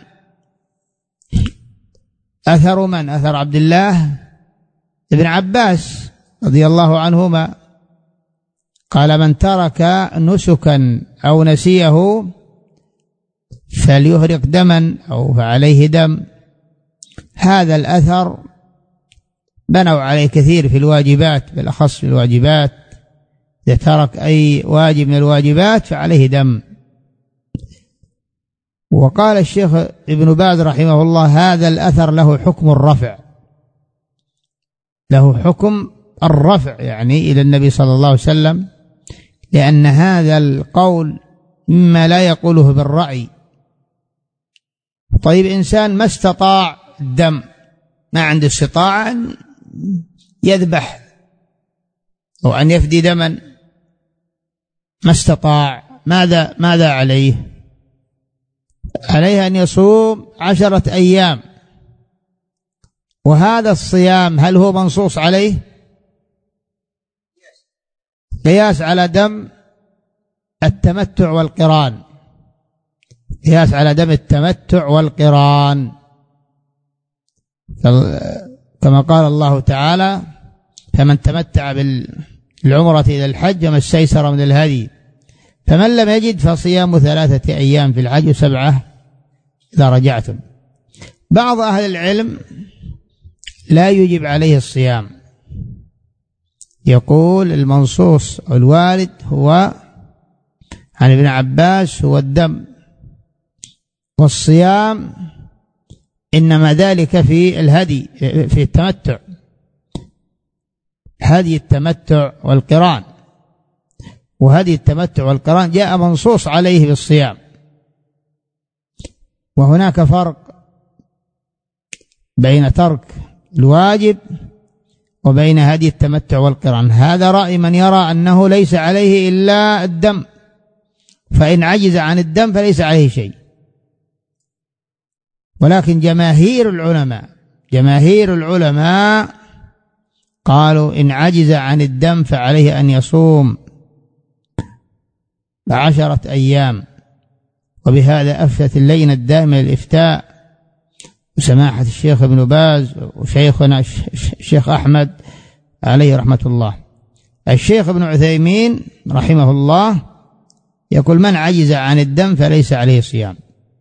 أثر من؟ أثر عبد الله بن عباس رضي الله عنهما قال من ترك نسكا أو نسيه فليهرق دما أو فعليه دم. هذا الأثر بنوا عليه كثير في الواجبات، بالأخص في الواجبات، إذا ترك أي واجب من الواجبات فعليه دم. وقال الشيخ ابن باز رحمه الله هذا الأثر له حكم الرفع، له حكم الرفع يعني إلى النبي صلى الله عليه وسلم، لأن هذا القول مما لا يقوله بالرأي. طيب إنسان ما استطاع الدم، ما عنده استطاعة أن يذبح أو أن يفدي دما، ما استطاع، ماذا ماذا عليه؟ عليه أن يصوم عشرة أيام. وهذا الصيام هل هو منصوص عليه؟ قياس على دم التمتع والقران، قياس على دم التمتع والقران، كما قال الله تعالى فمن تمتع بالعمرة إلى الحج ما استيسر من الهدي فمن لم يجد فصيام ثلاثة أيام في الحج وسبعة إذا رجعتم. بعض أهل العلم لا يجب عليه الصيام، يقول المنصوص الوارد هو عن ابن عباس هو الدم، والصيام إنما ذلك في الهدي، في التمتع، هدي التمتع والقران. وهدي التمتع والقران جاء منصوص عليه بالصيام. وهناك فرق بين ترك الواجب وبين هدي التمتع والقران. هذا رأي من يرى أنه ليس عليه إلا الدم، فإن عجز عن الدم فليس عليه شيء. ولكن جماهير العلماء جماهير العلماء قالوا إن عجز عن الدم فعليه أن يصوم عشرة أيام. وبهذا أفتت اللجنة الدائمة للإفتاء وسماحة الشيخ ابن باز وشيخنا الشيخ أحمد عليه رحمة الله. الشيخ ابن عثيمين رحمه الله يقول من عجز عن الدم فليس عليه صيام،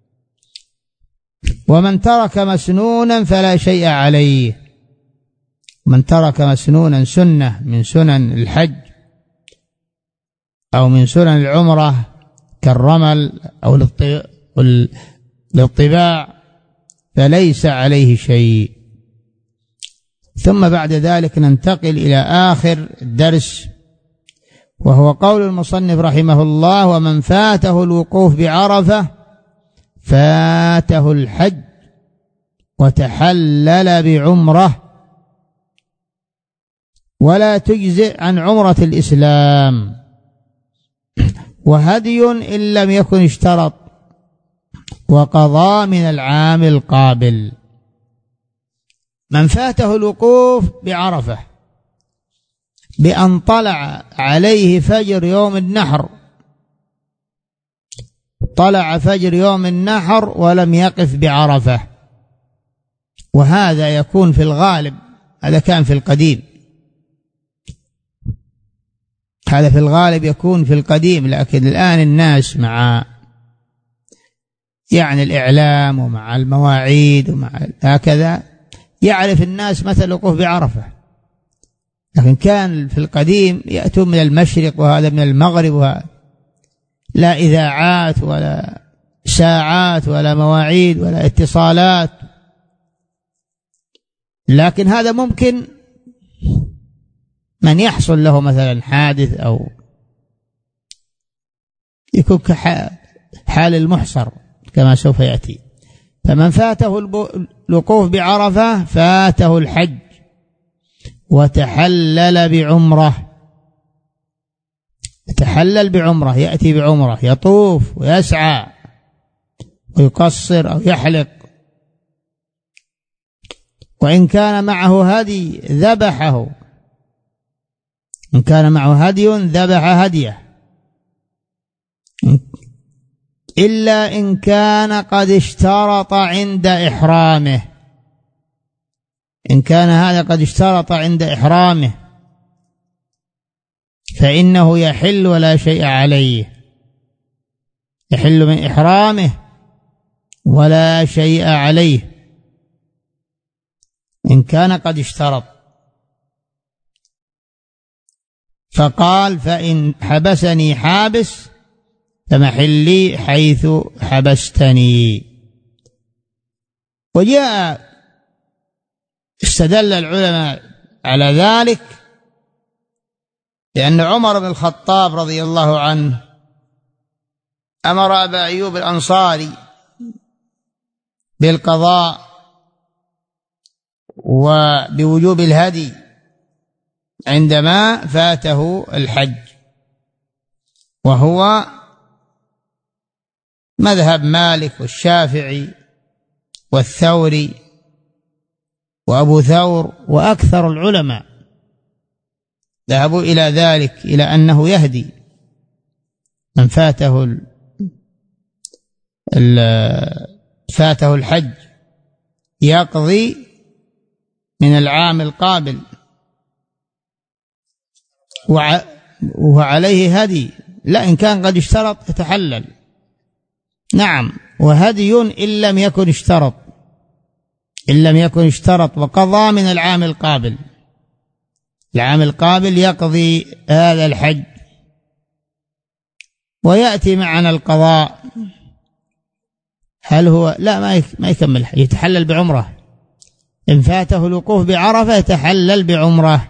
ومن ترك مسنونا فلا شيء عليه. من ترك مسنونا سنة من سنن الحج أو من سنن العمرة كالرمل أو الاطباع فليس عليه شيء. ثم بعد ذلك ننتقل إلى آخر الدرس، وهو قول المصنف رحمه الله: ومن فاته الوقوف بعرفة فاته الحج وتحلل بعمرة ولا تجزئ عن عمرة الإسلام، وهدي إن لم يكن اشترط، وقضى من العام القابل. من فاته الوقوف بعرفة بأن طلع عليه فجر يوم النحر، طلع فجر يوم النحر ولم يقف بعرفة، وهذا يكون في الغالب، هذا كان في القديم، هذا في الغالب يكون في القديم، لكن الآن الناس مع يعني الإعلام ومع المواعيد ومع هكذا يعرف الناس متى الوقوف بعرفة. لكن كان في القديم يأتون من المشرق وهذا من المغرب، وهذا لا إذاعات ولا ساعات ولا مواعيد ولا اتصالات. لكن هذا ممكن من يحصل له مثلا حادث أو يكون كحال المحصر كما سوف يأتي. فمن فاته الوقوف بعرفة فاته الحج وتحلل بعمرة. يتحلل بعمرة، يأتي بعمرة، يطوف ويسعى ويقصر أو يحلق، وإن كان معه هدي ذبحه، إن كان معه هدي ذبح هديه، إلا إن كان قد اشترط عند إحرامه. إن كان هذا قد اشترط عند إحرامه فإنه يحل ولا شيء عليه، يحل من إحرامه ولا شيء عليه إن كان قد اشترط. فقال: فإن حبسني حابس فمحلي حيث حبستني. وجاء استدل العلماء على ذلك لأن عمر بن الخطاب رضي الله عنه أمر أبا أيوب الأنصاري بالقضاء وبوجوب الهدي عندما فاته الحج، وهو مذهب مالك والشافعي والثوري وأبو ثور وأكثر العلماء ذهبوا إلى ذلك، إلى أنه يهدي من فاته ال ال فاته الحج يقضي من العام القابل وعليه هدي. لا، إن كان قد اشترط يتحلل، نعم، وهدي إن لم يكن اشترط، إن لم يكن اشترط وقضى من العام القابل. العام القابل يقضي هذا الحج، ويأتي معنا القضاء. هل هو لا ما يكمل الحج، يتحلل بعمره. إن فاته الوقوف بعرفة يتحلل بعمره،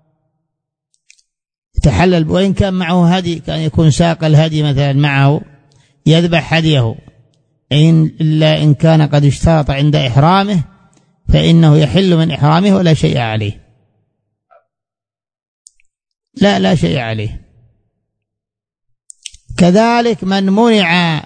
يتحلل، وإن كان معه هدي، كان يكون ساق الهدي مثلا معه يذبح هديه، إن إلا إن كان قد اشترط عند إحرامه فإنه يحل من إحرامه ولا شيء عليه. لا لا شيء عليه كذلك من منع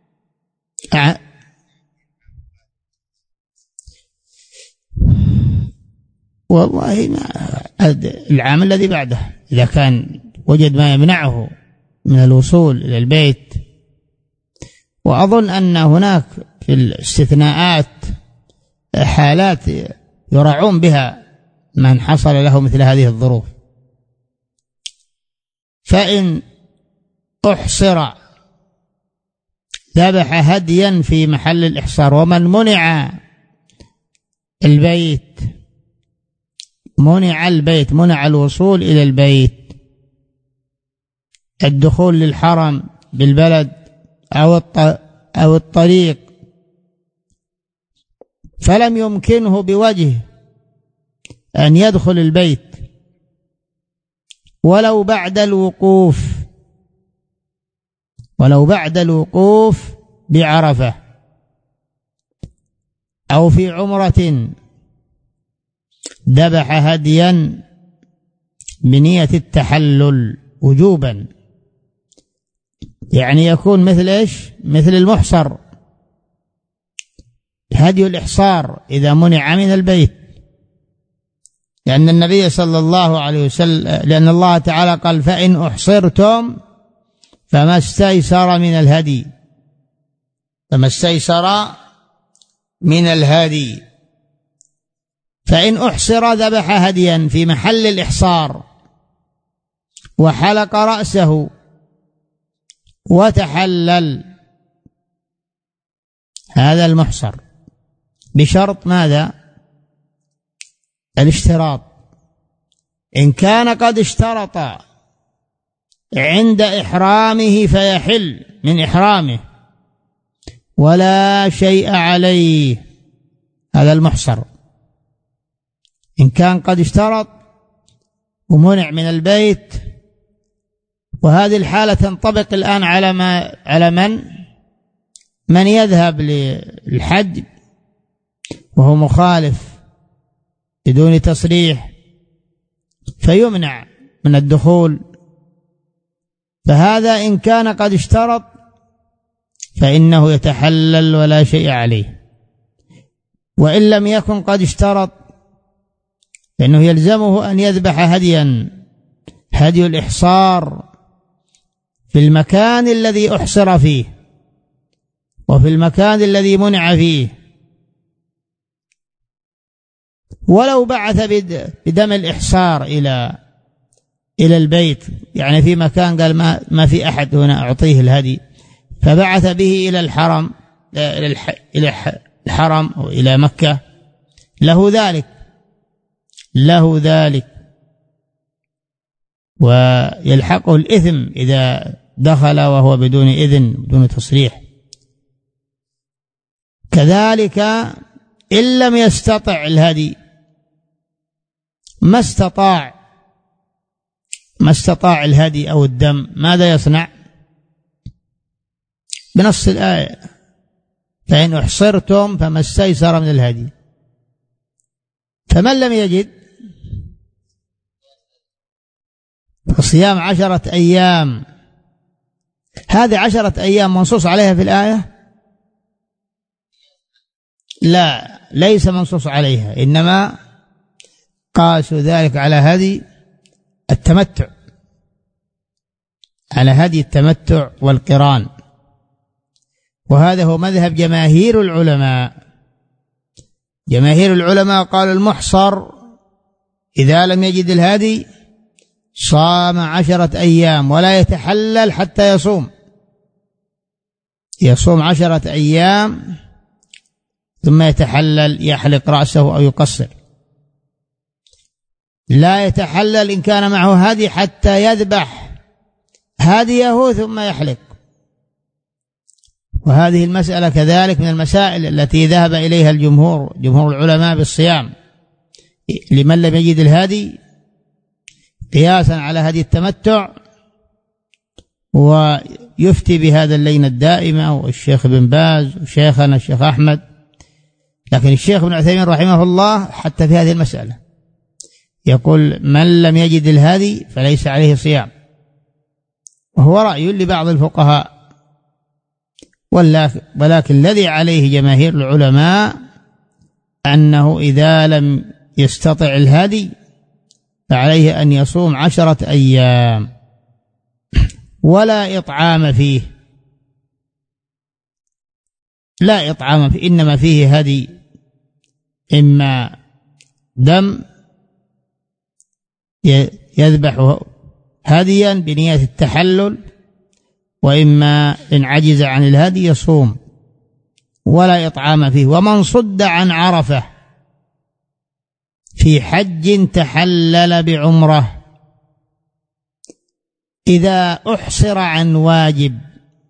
والله ما العام الذي بعده إذا كان وجد ما يمنعه من الوصول إلى البيت. وأظن أن هناك في الاستثناءات حالات يراعون بها من حصل له مثل هذه الظروف. فإن أحصر ذبح هديا في محل الإحصار. ومن منع البيت منع البيت منع الوصول إلى البيت، الدخول للحرم بالبلد أو أو الطريق، فلم يمكنه بوجه أن يدخل البيت ولو بعد الوقوف ولو بعد الوقوف بعرفة أو في عمرة، ذبح هديا بنية التحلل وجوبا، يعني يكون مثل إيش؟ مثل المحصر، هدي الإحصار إذا منع من البيت، لأن النبي صلى الله عليه وسلم لأن الله تعالى قال فإن أحصرتم فما استيسر من الهدي فما استيسر من الهدي فإن أحصر ذبح هديا في محل الإحصار وحلق رأسه وتحلل، هذا المحصر بشرط ماذا؟ الاشتراط. إن كان قد اشترط عند إحرامه فيحل من إحرامه ولا شيء عليه، هذا المحصر. إن كان قد اشترط ومنع من البيت، وهذه الحالة تنطبق الآن على ما على من من يذهب للحج وهو مخالف بدون تصريح فيمنع من الدخول، فهذا إن كان قد اشترط فإنه يتحلل ولا شيء عليه. وإن لم يكن قد اشترط فإنه يلزمه أن يذبح هديا هدي الإحصار في المكان الذي أحصر فيه وفي المكان الذي منع فيه، ولو بعث بدم الإحصار إلى إلى البيت، يعني في مكان قال ما ما في أحد هنا أعطيه الهدي، فبعث به إلى الحرم إلى الحرم أو إلى مكة، له ذلك له ذلك ويلحقه الإثم إذا دخل وهو بدون إذن بدون تصريح. كذلك إن لم يستطع الهدي، ما استطاع ما استطاع الهدي أو الدم، ماذا يصنع؟ بنص الآية فإن أحصرتم فما استيسر من الهدي. فمن لم يجد فصيام عشرة أيام. هذه عشرة أيام منصوص عليها في الآية؟ لا، ليس منصوص عليها، إنما قاسوا ذلك على هدي التمتع على هدي التمتع والقران، وهذا هو مذهب جماهير العلماء. جماهير العلماء قالوا المحصر إذا لم يجد الهدي صام عشرة أيام ولا يتحلل حتى يصوم يصوم عشرة أيام ثم يتحلل، يحلق رأسه أو يقصر. لا يتحلل إن كان معه هدي حتى يذبح هديه ثم يحلق. وهذه المسألة كذلك من المسائل التي ذهب إليها الجمهور جمهور العلماء بالصيام لمن لم يجد الهدي، قياسا على هدي التمتع. ويفتي بهذا اللين الدائمة والشيخ بن باز وشيخنا الشيخ أحمد، لكن الشيخ ابن عثيمين رحمه الله حتى في هذه المسألة يقول من لم يجد الهدي فليس عليه صيام، وهو رأي لبعض الفقهاء، ولكن الذي عليه جماهير العلماء أنه إذا لم يستطع الهدي فعليه أن يصوم عشرة أيام ولا إطعام فيه، لا إطعام فيه، إنما فيه هدي، إما دم يذبح هديا بنية التحلل، وإما إن عجز عن الهدي يصوم ولا إطعام فيه. ومن صد عن عرفة في حج تحلل بعمرة إذا أحصر عن واجب،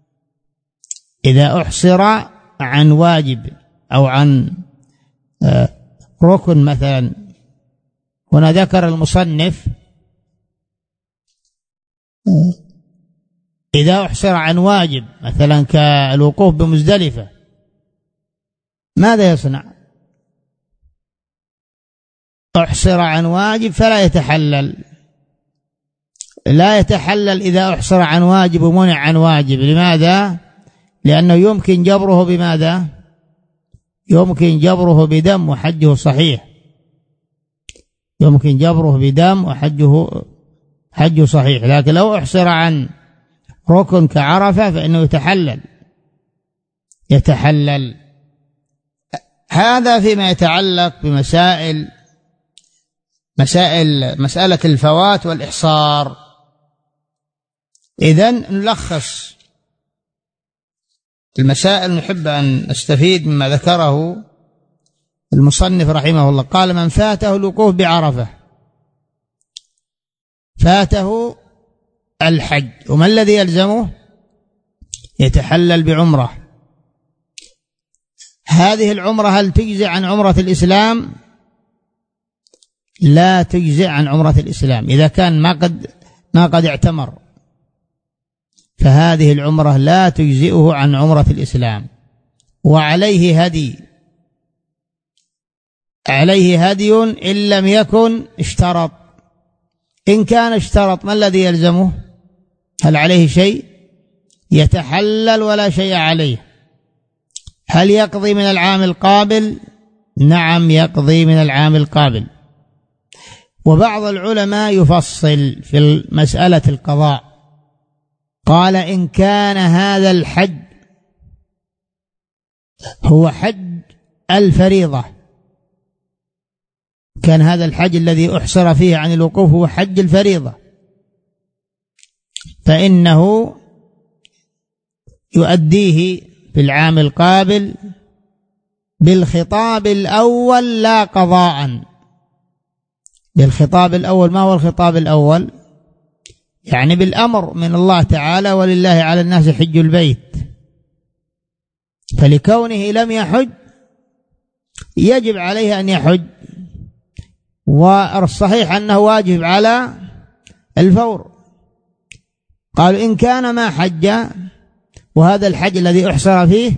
إذا أحصر عن واجب أو عن ركن مثلا. هنا ذكر المصنف إذا أحصر عن واجب مثلا كالوقوف بمزدلفة ماذا يصنع؟ أحصر عن واجب فلا يتحلل، لا يتحلل إذا أحصر عن واجب ومنع عن واجب. لماذا؟ لأنه يمكن جبره بماذا؟ يمكن جبره بدم وحجه صحيح، يمكن جبره بدم وحجه حجه صحيح. لكن لو أحصر عن ركن كعرفة فإنه يتحلل يتحلل هذا فيما يتعلق بمسائل مسائل مسألة الفوات والإحصار. إذن نلخص المسائل، نحب أن نستفيد مما ذكره المصنف رحمه الله. قال: من فاته الوقوف بعرفة فاته الحج، وما الذي يلزمه؟ يتحلل بعمرة. هذه العمرة هل تجزئ عن عمرة الإسلام؟ لا تجزئ عن عمرة الإسلام إذا كان ما قد ما قد اعتمر، فهذه العمرة لا تجزئه عن عمرة الإسلام. وعليه هدي، عليه هدي إن لم يكن اشترط. إن كان اشترط ما الذي يلزمه؟ هل عليه شيء؟ يتحلل ولا شيء عليه. هل يقضي من العام القابل؟ نعم يقضي من العام القابل. وبعض العلماء يفصل في مسألة القضاء، قال: إن كان هذا الحج هو حج الفريضة، كان هذا الحج الذي أحصر فيه عن الوقوف هو حج الفريضة، فإنه يؤديه في العام القابل بالخطاب الأول لا قضاء. بالخطاب الأول، ما هو الخطاب الأول؟ يعني بالأمر من الله تعالى: ولله على الناس حج البيت. فلكونه لم يحج يجب عليه أن يحج، والصحيح أنه واجب على الفور. قالوا: إن كان ما حج، وهذا الحج الذي أحصر فيه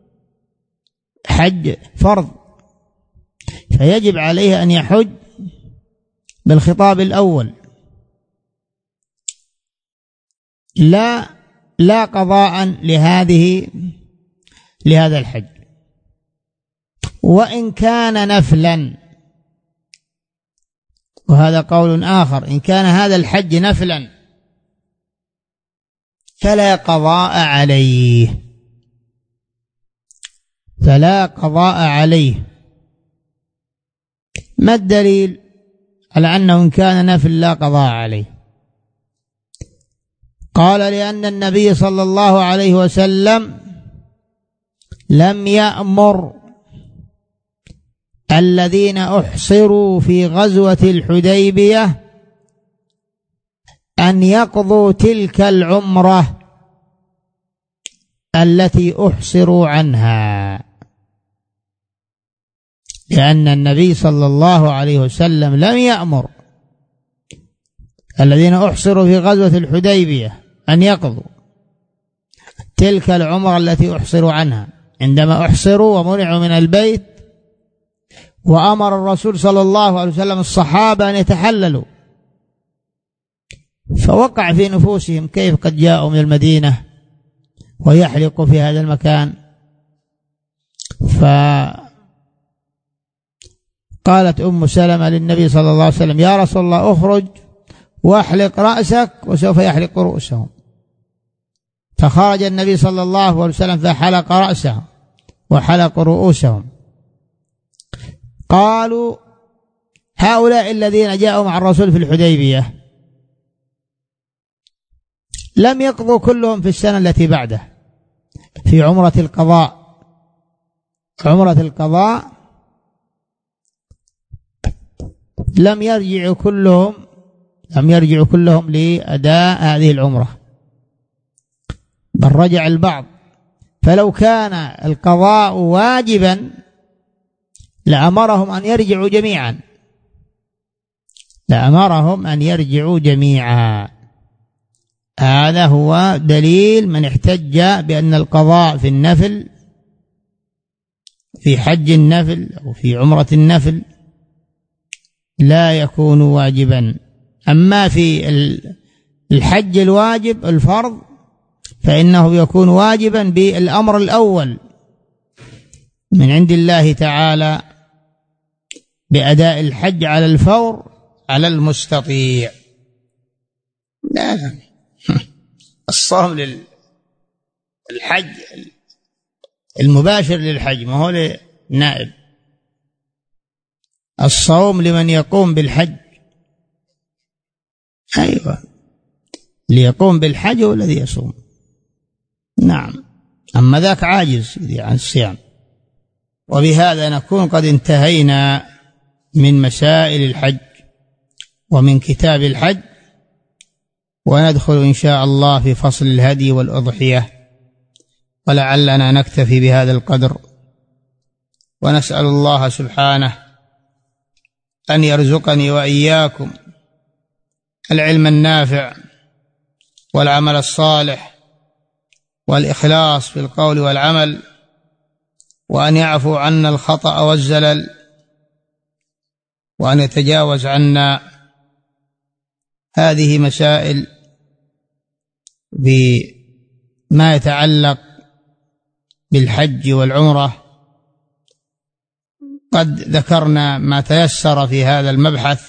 حج فرض، فيجب عليه أن يحج بالخطاب الأول لا لا قضاء لهذه لهذا الحج. وإن كان نفلا، وهذا قول آخر، إن كان هذا الحج نفلا فلا قضاء عليه، فلا قضاء عليه. ما الدليل على أنه إن كان نفل لا قضاء عليه؟ قال: لأن النبي صلى الله عليه وسلم لم يأمر الذين أحصروا في غزوة الحديبية أن يقضوا تلك العمرة التي أحصروا عنها، لأن النبي صلى الله عليه وسلم لم يأمر الذين أحصروا في غزوة الحديبية أن يقضوا تلك العمرة التي أحصروا عنها، عندما أحصروا ومنعوا من البيت، وأمر الرسول صلى الله عليه وسلم الصحابة أن يتحللوا فوقع في نفوسهم كيف قد جاءوا من المدينة ويحلقوا في هذا المكان. فقالت أم سلمة للنبي صلى الله عليه وسلم: يا رسول الله اخرج واحلق رأسك وسوف يحلق رؤوسهم. فخرج النبي صلى الله عليه وسلم فحلق رأسه وحلق رؤوسهم. قالوا: هؤلاء الذين جاءوا مع الرسول في الحديبية لم يقضوا كلهم في السنة التي بعده في عمرة القضاء. عمرة القضاء لم يرجعوا كلهم لم يرجعوا كلهم لأداء هذه العمرة، بل رجع البعض. فلو كان القضاء واجبا لأمرهم أن يرجعوا جميعا لأمرهم أن يرجعوا جميعا. هذا هو دليل من احتج بأن القضاء في النفل، في حج النفل أو في عمرة النفل، لا يكون واجبا. أما في الحج الواجب الفرض فإنه يكون واجبا بالأمر الأول من عند الله تعالى بأداء الحج على الفور على المستطيع. لا لا الصوم للحج المباشر للحج، ما هو للنائب. الصوم لمن يقوم بالحج، أيوة، ليقوم بالحج هو الذي يصوم. نعم، أما ذاك عاجز عن الصيام. وبهذا نكون قد انتهينا من مسائل الحج ومن كتاب الحج، وندخل إن شاء الله في فصل الهدي والأضحية، ولعلنا نكتفي بهذا القدر، ونسأل الله سبحانه أن يرزقني وإياكم العلم النافع والعمل الصالح والإخلاص في القول والعمل، وأن يعفو عنا الخطأ والزلل، وأن يتجاوز عنا هذه مسائل بما يتعلق بالحج والعمرة. قد ذكرنا ما تيسر في هذا المبحث،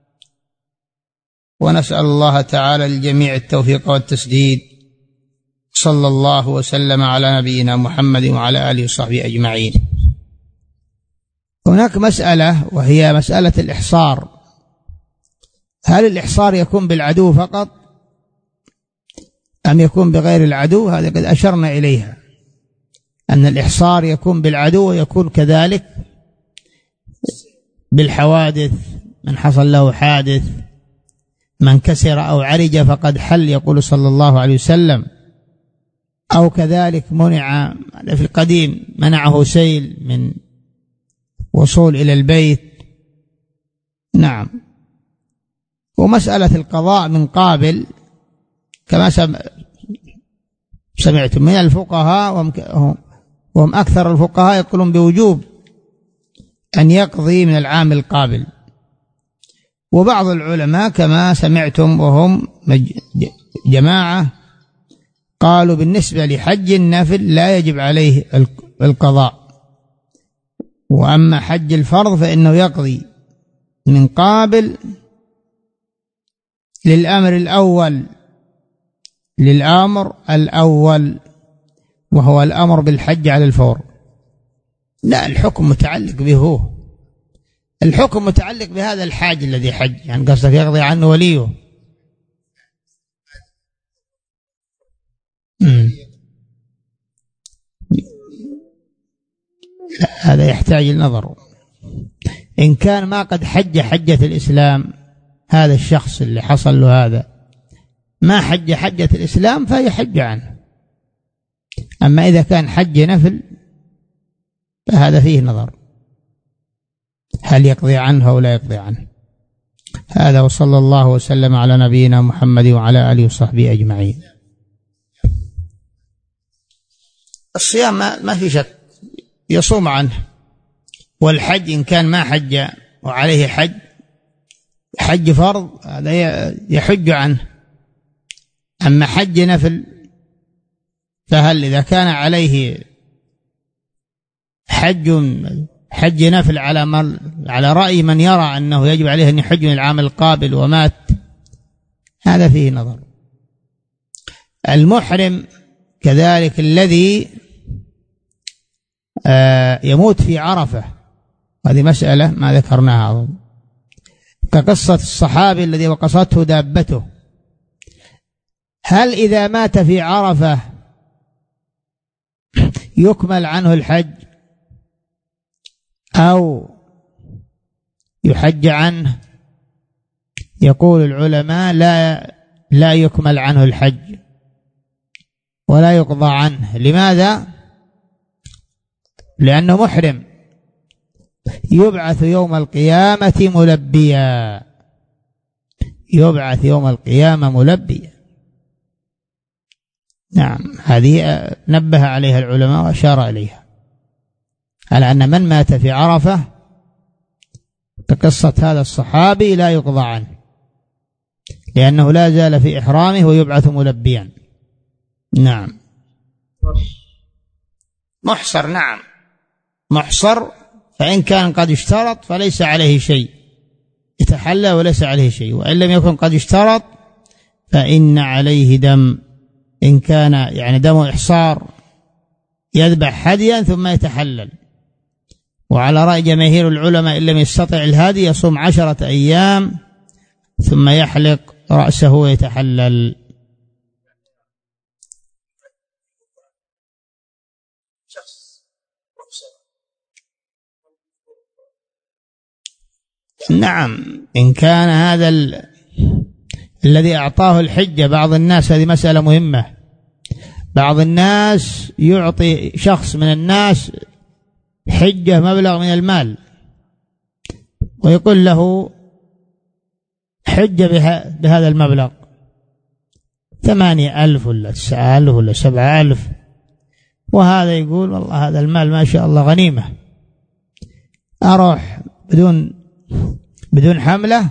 ونسأل الله تعالى للجميع التوفيق والتسديد. صلى الله وسلم على نبينا محمد وعلى آله وصحبه أجمعين. هناك مسألة وهي مسألة الإحصار. هل الإحصار يكون بالعدو فقط أم يكون بغير العدو؟ هذا قد أشرنا إليها، أن الإحصار يكون بالعدو ويكون كذلك بالحوادث. من حصل له حادث، من كسر أو عرج فقد حل، يقول صلى الله عليه وسلم. أو كذلك منع في القديم، منعه سيل من وصول إلى البيت. نعم. ومسألة القضاء من قابل كما سمعتم من الفقهاء، وهم أكثر الفقهاء يقولون بوجوب أن يقضي من العام القابل. وبعض العلماء كما سمعتم وهم جماعة قالوا بالنسبة لحج النفل لا يجب عليه القضاء، وأما حج الفرض فإنه يقضي من قابل للأمر الأول للأمر الأول وهو الأمر بالحج على الفور. لا، الحكم متعلق به، هو الحكم متعلق بهذا الحاج الذي حج، يعني قصدك يقضي عنه وليه. هذا يحتاج النظر. إن كان ما قد حج حجة الإسلام، هذا الشخص اللي حصل له هذا ما حج حجة الإسلام فيحج عنه. أما إذا كان حج نفل فهذا فيه نظر، هل يقضي عنه أو لا يقضي عنه. هذا، وصلى الله وسلم على نبينا محمد وعلى آله وصحبه أجمعين. الصيام ما في شك يصوم عنه، والحج إن كان ما حج وعليه حج حج فرض هذا يحج عنه. أما حج نفل فهل إذا كان عليه حج حج نفل على مر على رأي من يرى أنه يجب عليه أن يحج من العام القابل ومات، هذا فيه نظر. المحرم كذلك الذي يموت في عرفة، هذه مسألة ما ذكرناها، كقصة الصحابي الذي وقصته دابته، هل إذا مات في عرفة يكمل عنه الحج أو يحج عنه؟ يقول العلماء لا لا يكمل عنه الحج ولا يقضى عنه. لماذا؟ لأنه محرم، يبعث يوم القيامة ملبيا، يبعث يوم القيامة ملبيا. نعم، هذه نبه عليها العلماء وأشار إليها، على أن من مات في عرفة كقصة هذا الصحابي لا يقضى عنه، لأنه لا زال في إحرامه ويبعث ملبيا. نعم. محصر، نعم محصر، فإن كان قد اشترط فليس عليه شيء، يتحلى وليس عليه شيء، وإن لم يكن قد اشترط فإن عليه دم، إن كان يعني دم إحصار يذبح هديا ثم يتحلل. وعلى رأي جماهير العلماء إن لم يستطع الهدي يصوم عشرة أيام ثم يحلق رأسه ويتحلل. نعم، إن كان هذا ال... الذي أعطاه الحجة، بعض الناس، هذه مسألة مهمة، بعض الناس يعطي شخص من الناس حجة مبلغ من المال ويقول له حجة بها بهذا المبلغ ثمانية ألف ولا تسعة ألف ولا سبعة ألف، وهذا يقول والله هذا المال ما شاء الله غنيمة، أروح بدون بدون حملة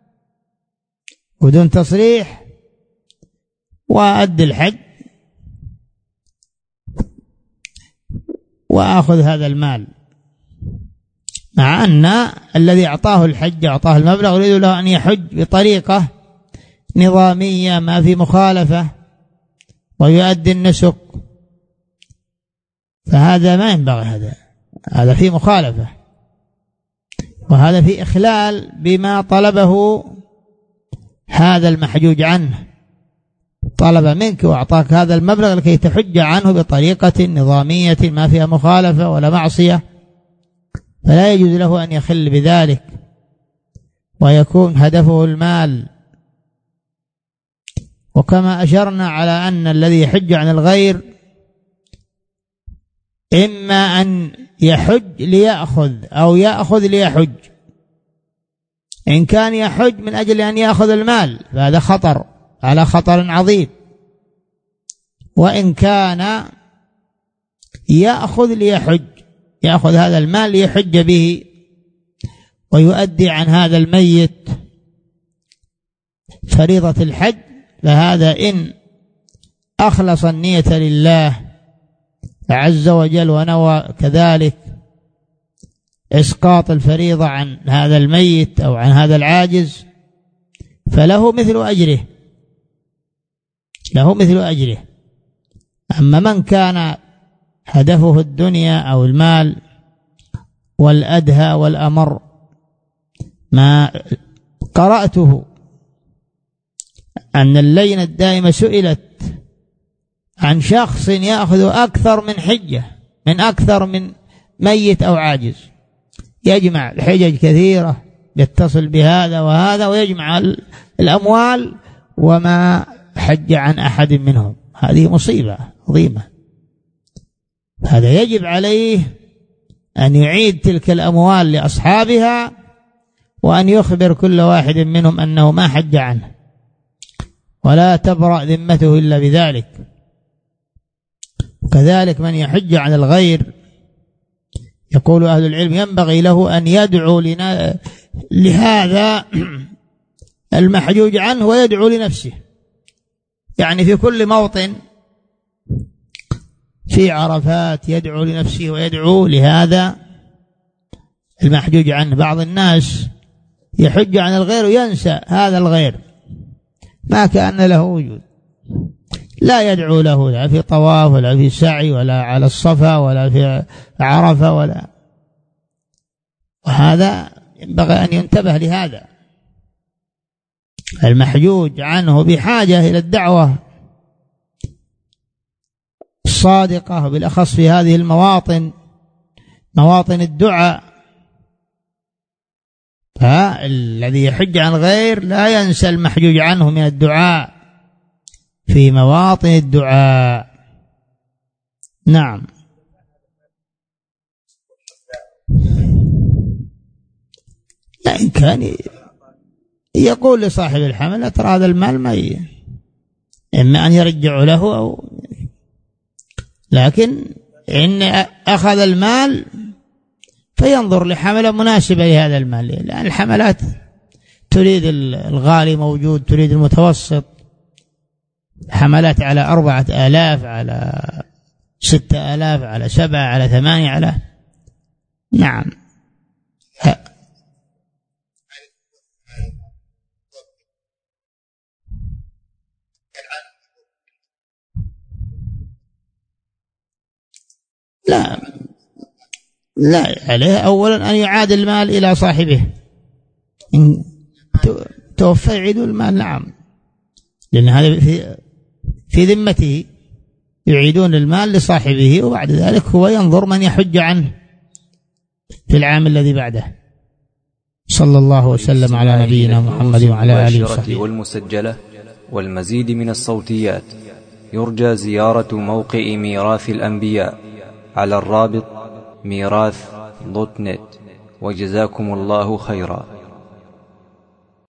بدون تصريح وأدي الحج وأخذ هذا المال، مع أن الذي أعطاه الحج أعطاه المبلغ يريد له أن يحج بطريقة نظامية ما في مخالفة ويؤدي النسك، فهذا ما ينبغي، هذا هذا في مخالفة، وهذا في إخلال بما طلبه هذا المحجوج عنه، طلب منك وأعطاك هذا المبلغ لكي تحج عنه بطريقة نظامية ما فيها مخالفة ولا معصية، فلا يجوز له أن يخل بذلك ويكون هدفه المال. وكما أشرنا على أن الذي يحج عن الغير إما أن يحج ليأخذ أو يأخذ ليحج، إن كان يحج من أجل أن يأخذ المال فهذا خطر على خطر عظيم، وإن كان يأخذ ليحج، يأخذ هذا المال ليحج به ويؤدي عن هذا الميت فريضة الحج، فهذا إن أخلص النية لله عز وجل ونوى كذلك إسقاط الفريضة عن هذا الميت أو عن هذا العاجز فله مثل أجره، له مثل أجره. أما من كان هدفه الدنيا أو المال والأدهى والأمر، ما قرأته أن اللجنة الدائمة سئلت عن شخص يأخذ أكثر من حجة من أكثر من ميت أو عاجز، يجمع الحجج كثيرة، يتصل بهذا وهذا ويجمع الأموال وما حج عن أحد منهم، هذه مصيبة عظيمة. هذا يجب عليه أن يعيد تلك الأموال لأصحابها وأن يخبر كل واحد منهم أنه ما حج عنه، ولا تبرأ ذمته إلا بذلك. وكذلك من يحج عن الغير يقول أهل العلم ينبغي له أن يدعو لنا لهذا المحجوج عنه ويدعو لنفسه، يعني في كل موطن في عرفات يدعو لنفسه ويدعو لهذا المحجوج عنه. بعض الناس يحج عن الغير وينسى هذا الغير ما كأن له وجود، لا يدعو له لا في طواف ولا في سعي ولا على الصفا ولا في عرفة ولا. وهذا ينبغي أن ينتبه لهذا. المحجوج عنه بحاجة إلى الدعوة الصادقة، وبالأخص في هذه المواطن مواطن الدعاء. فالذي يحج عن غير لا ينسى المحجوج عنه من الدعاء في مواطن الدعاء. نعم. لا، إن كان يقول لصاحب الحمل ترى هذا المال ما ي... إما أن يرجع له أو، لكن إن أخذ المال فينظر لحملة مناسبة لهذا المال، لأن الحملات تريد الغالي موجود، تريد المتوسط، حملات على أربعة آلاف، على ستة آلاف، على سبعة، على ثمانية، على نعم. لا لا عليه أولا أن يعاد المال إلى صاحبه، إن توفى يعيد المال. نعم، لأن هذا في في ذمته، يعيدون المال لصاحبه، وبعد ذلك هو ينظر من يحج عنه في العام الذي بعده. صلى الله وسلم على نبينا محمد وعلى آله وصحبه. والمسجلة والمزيد من الصوتيات يرجى زيارة موقع ميراث الأنبياء على الرابط ميراث دوت نت. وجزاكم الله خيرا.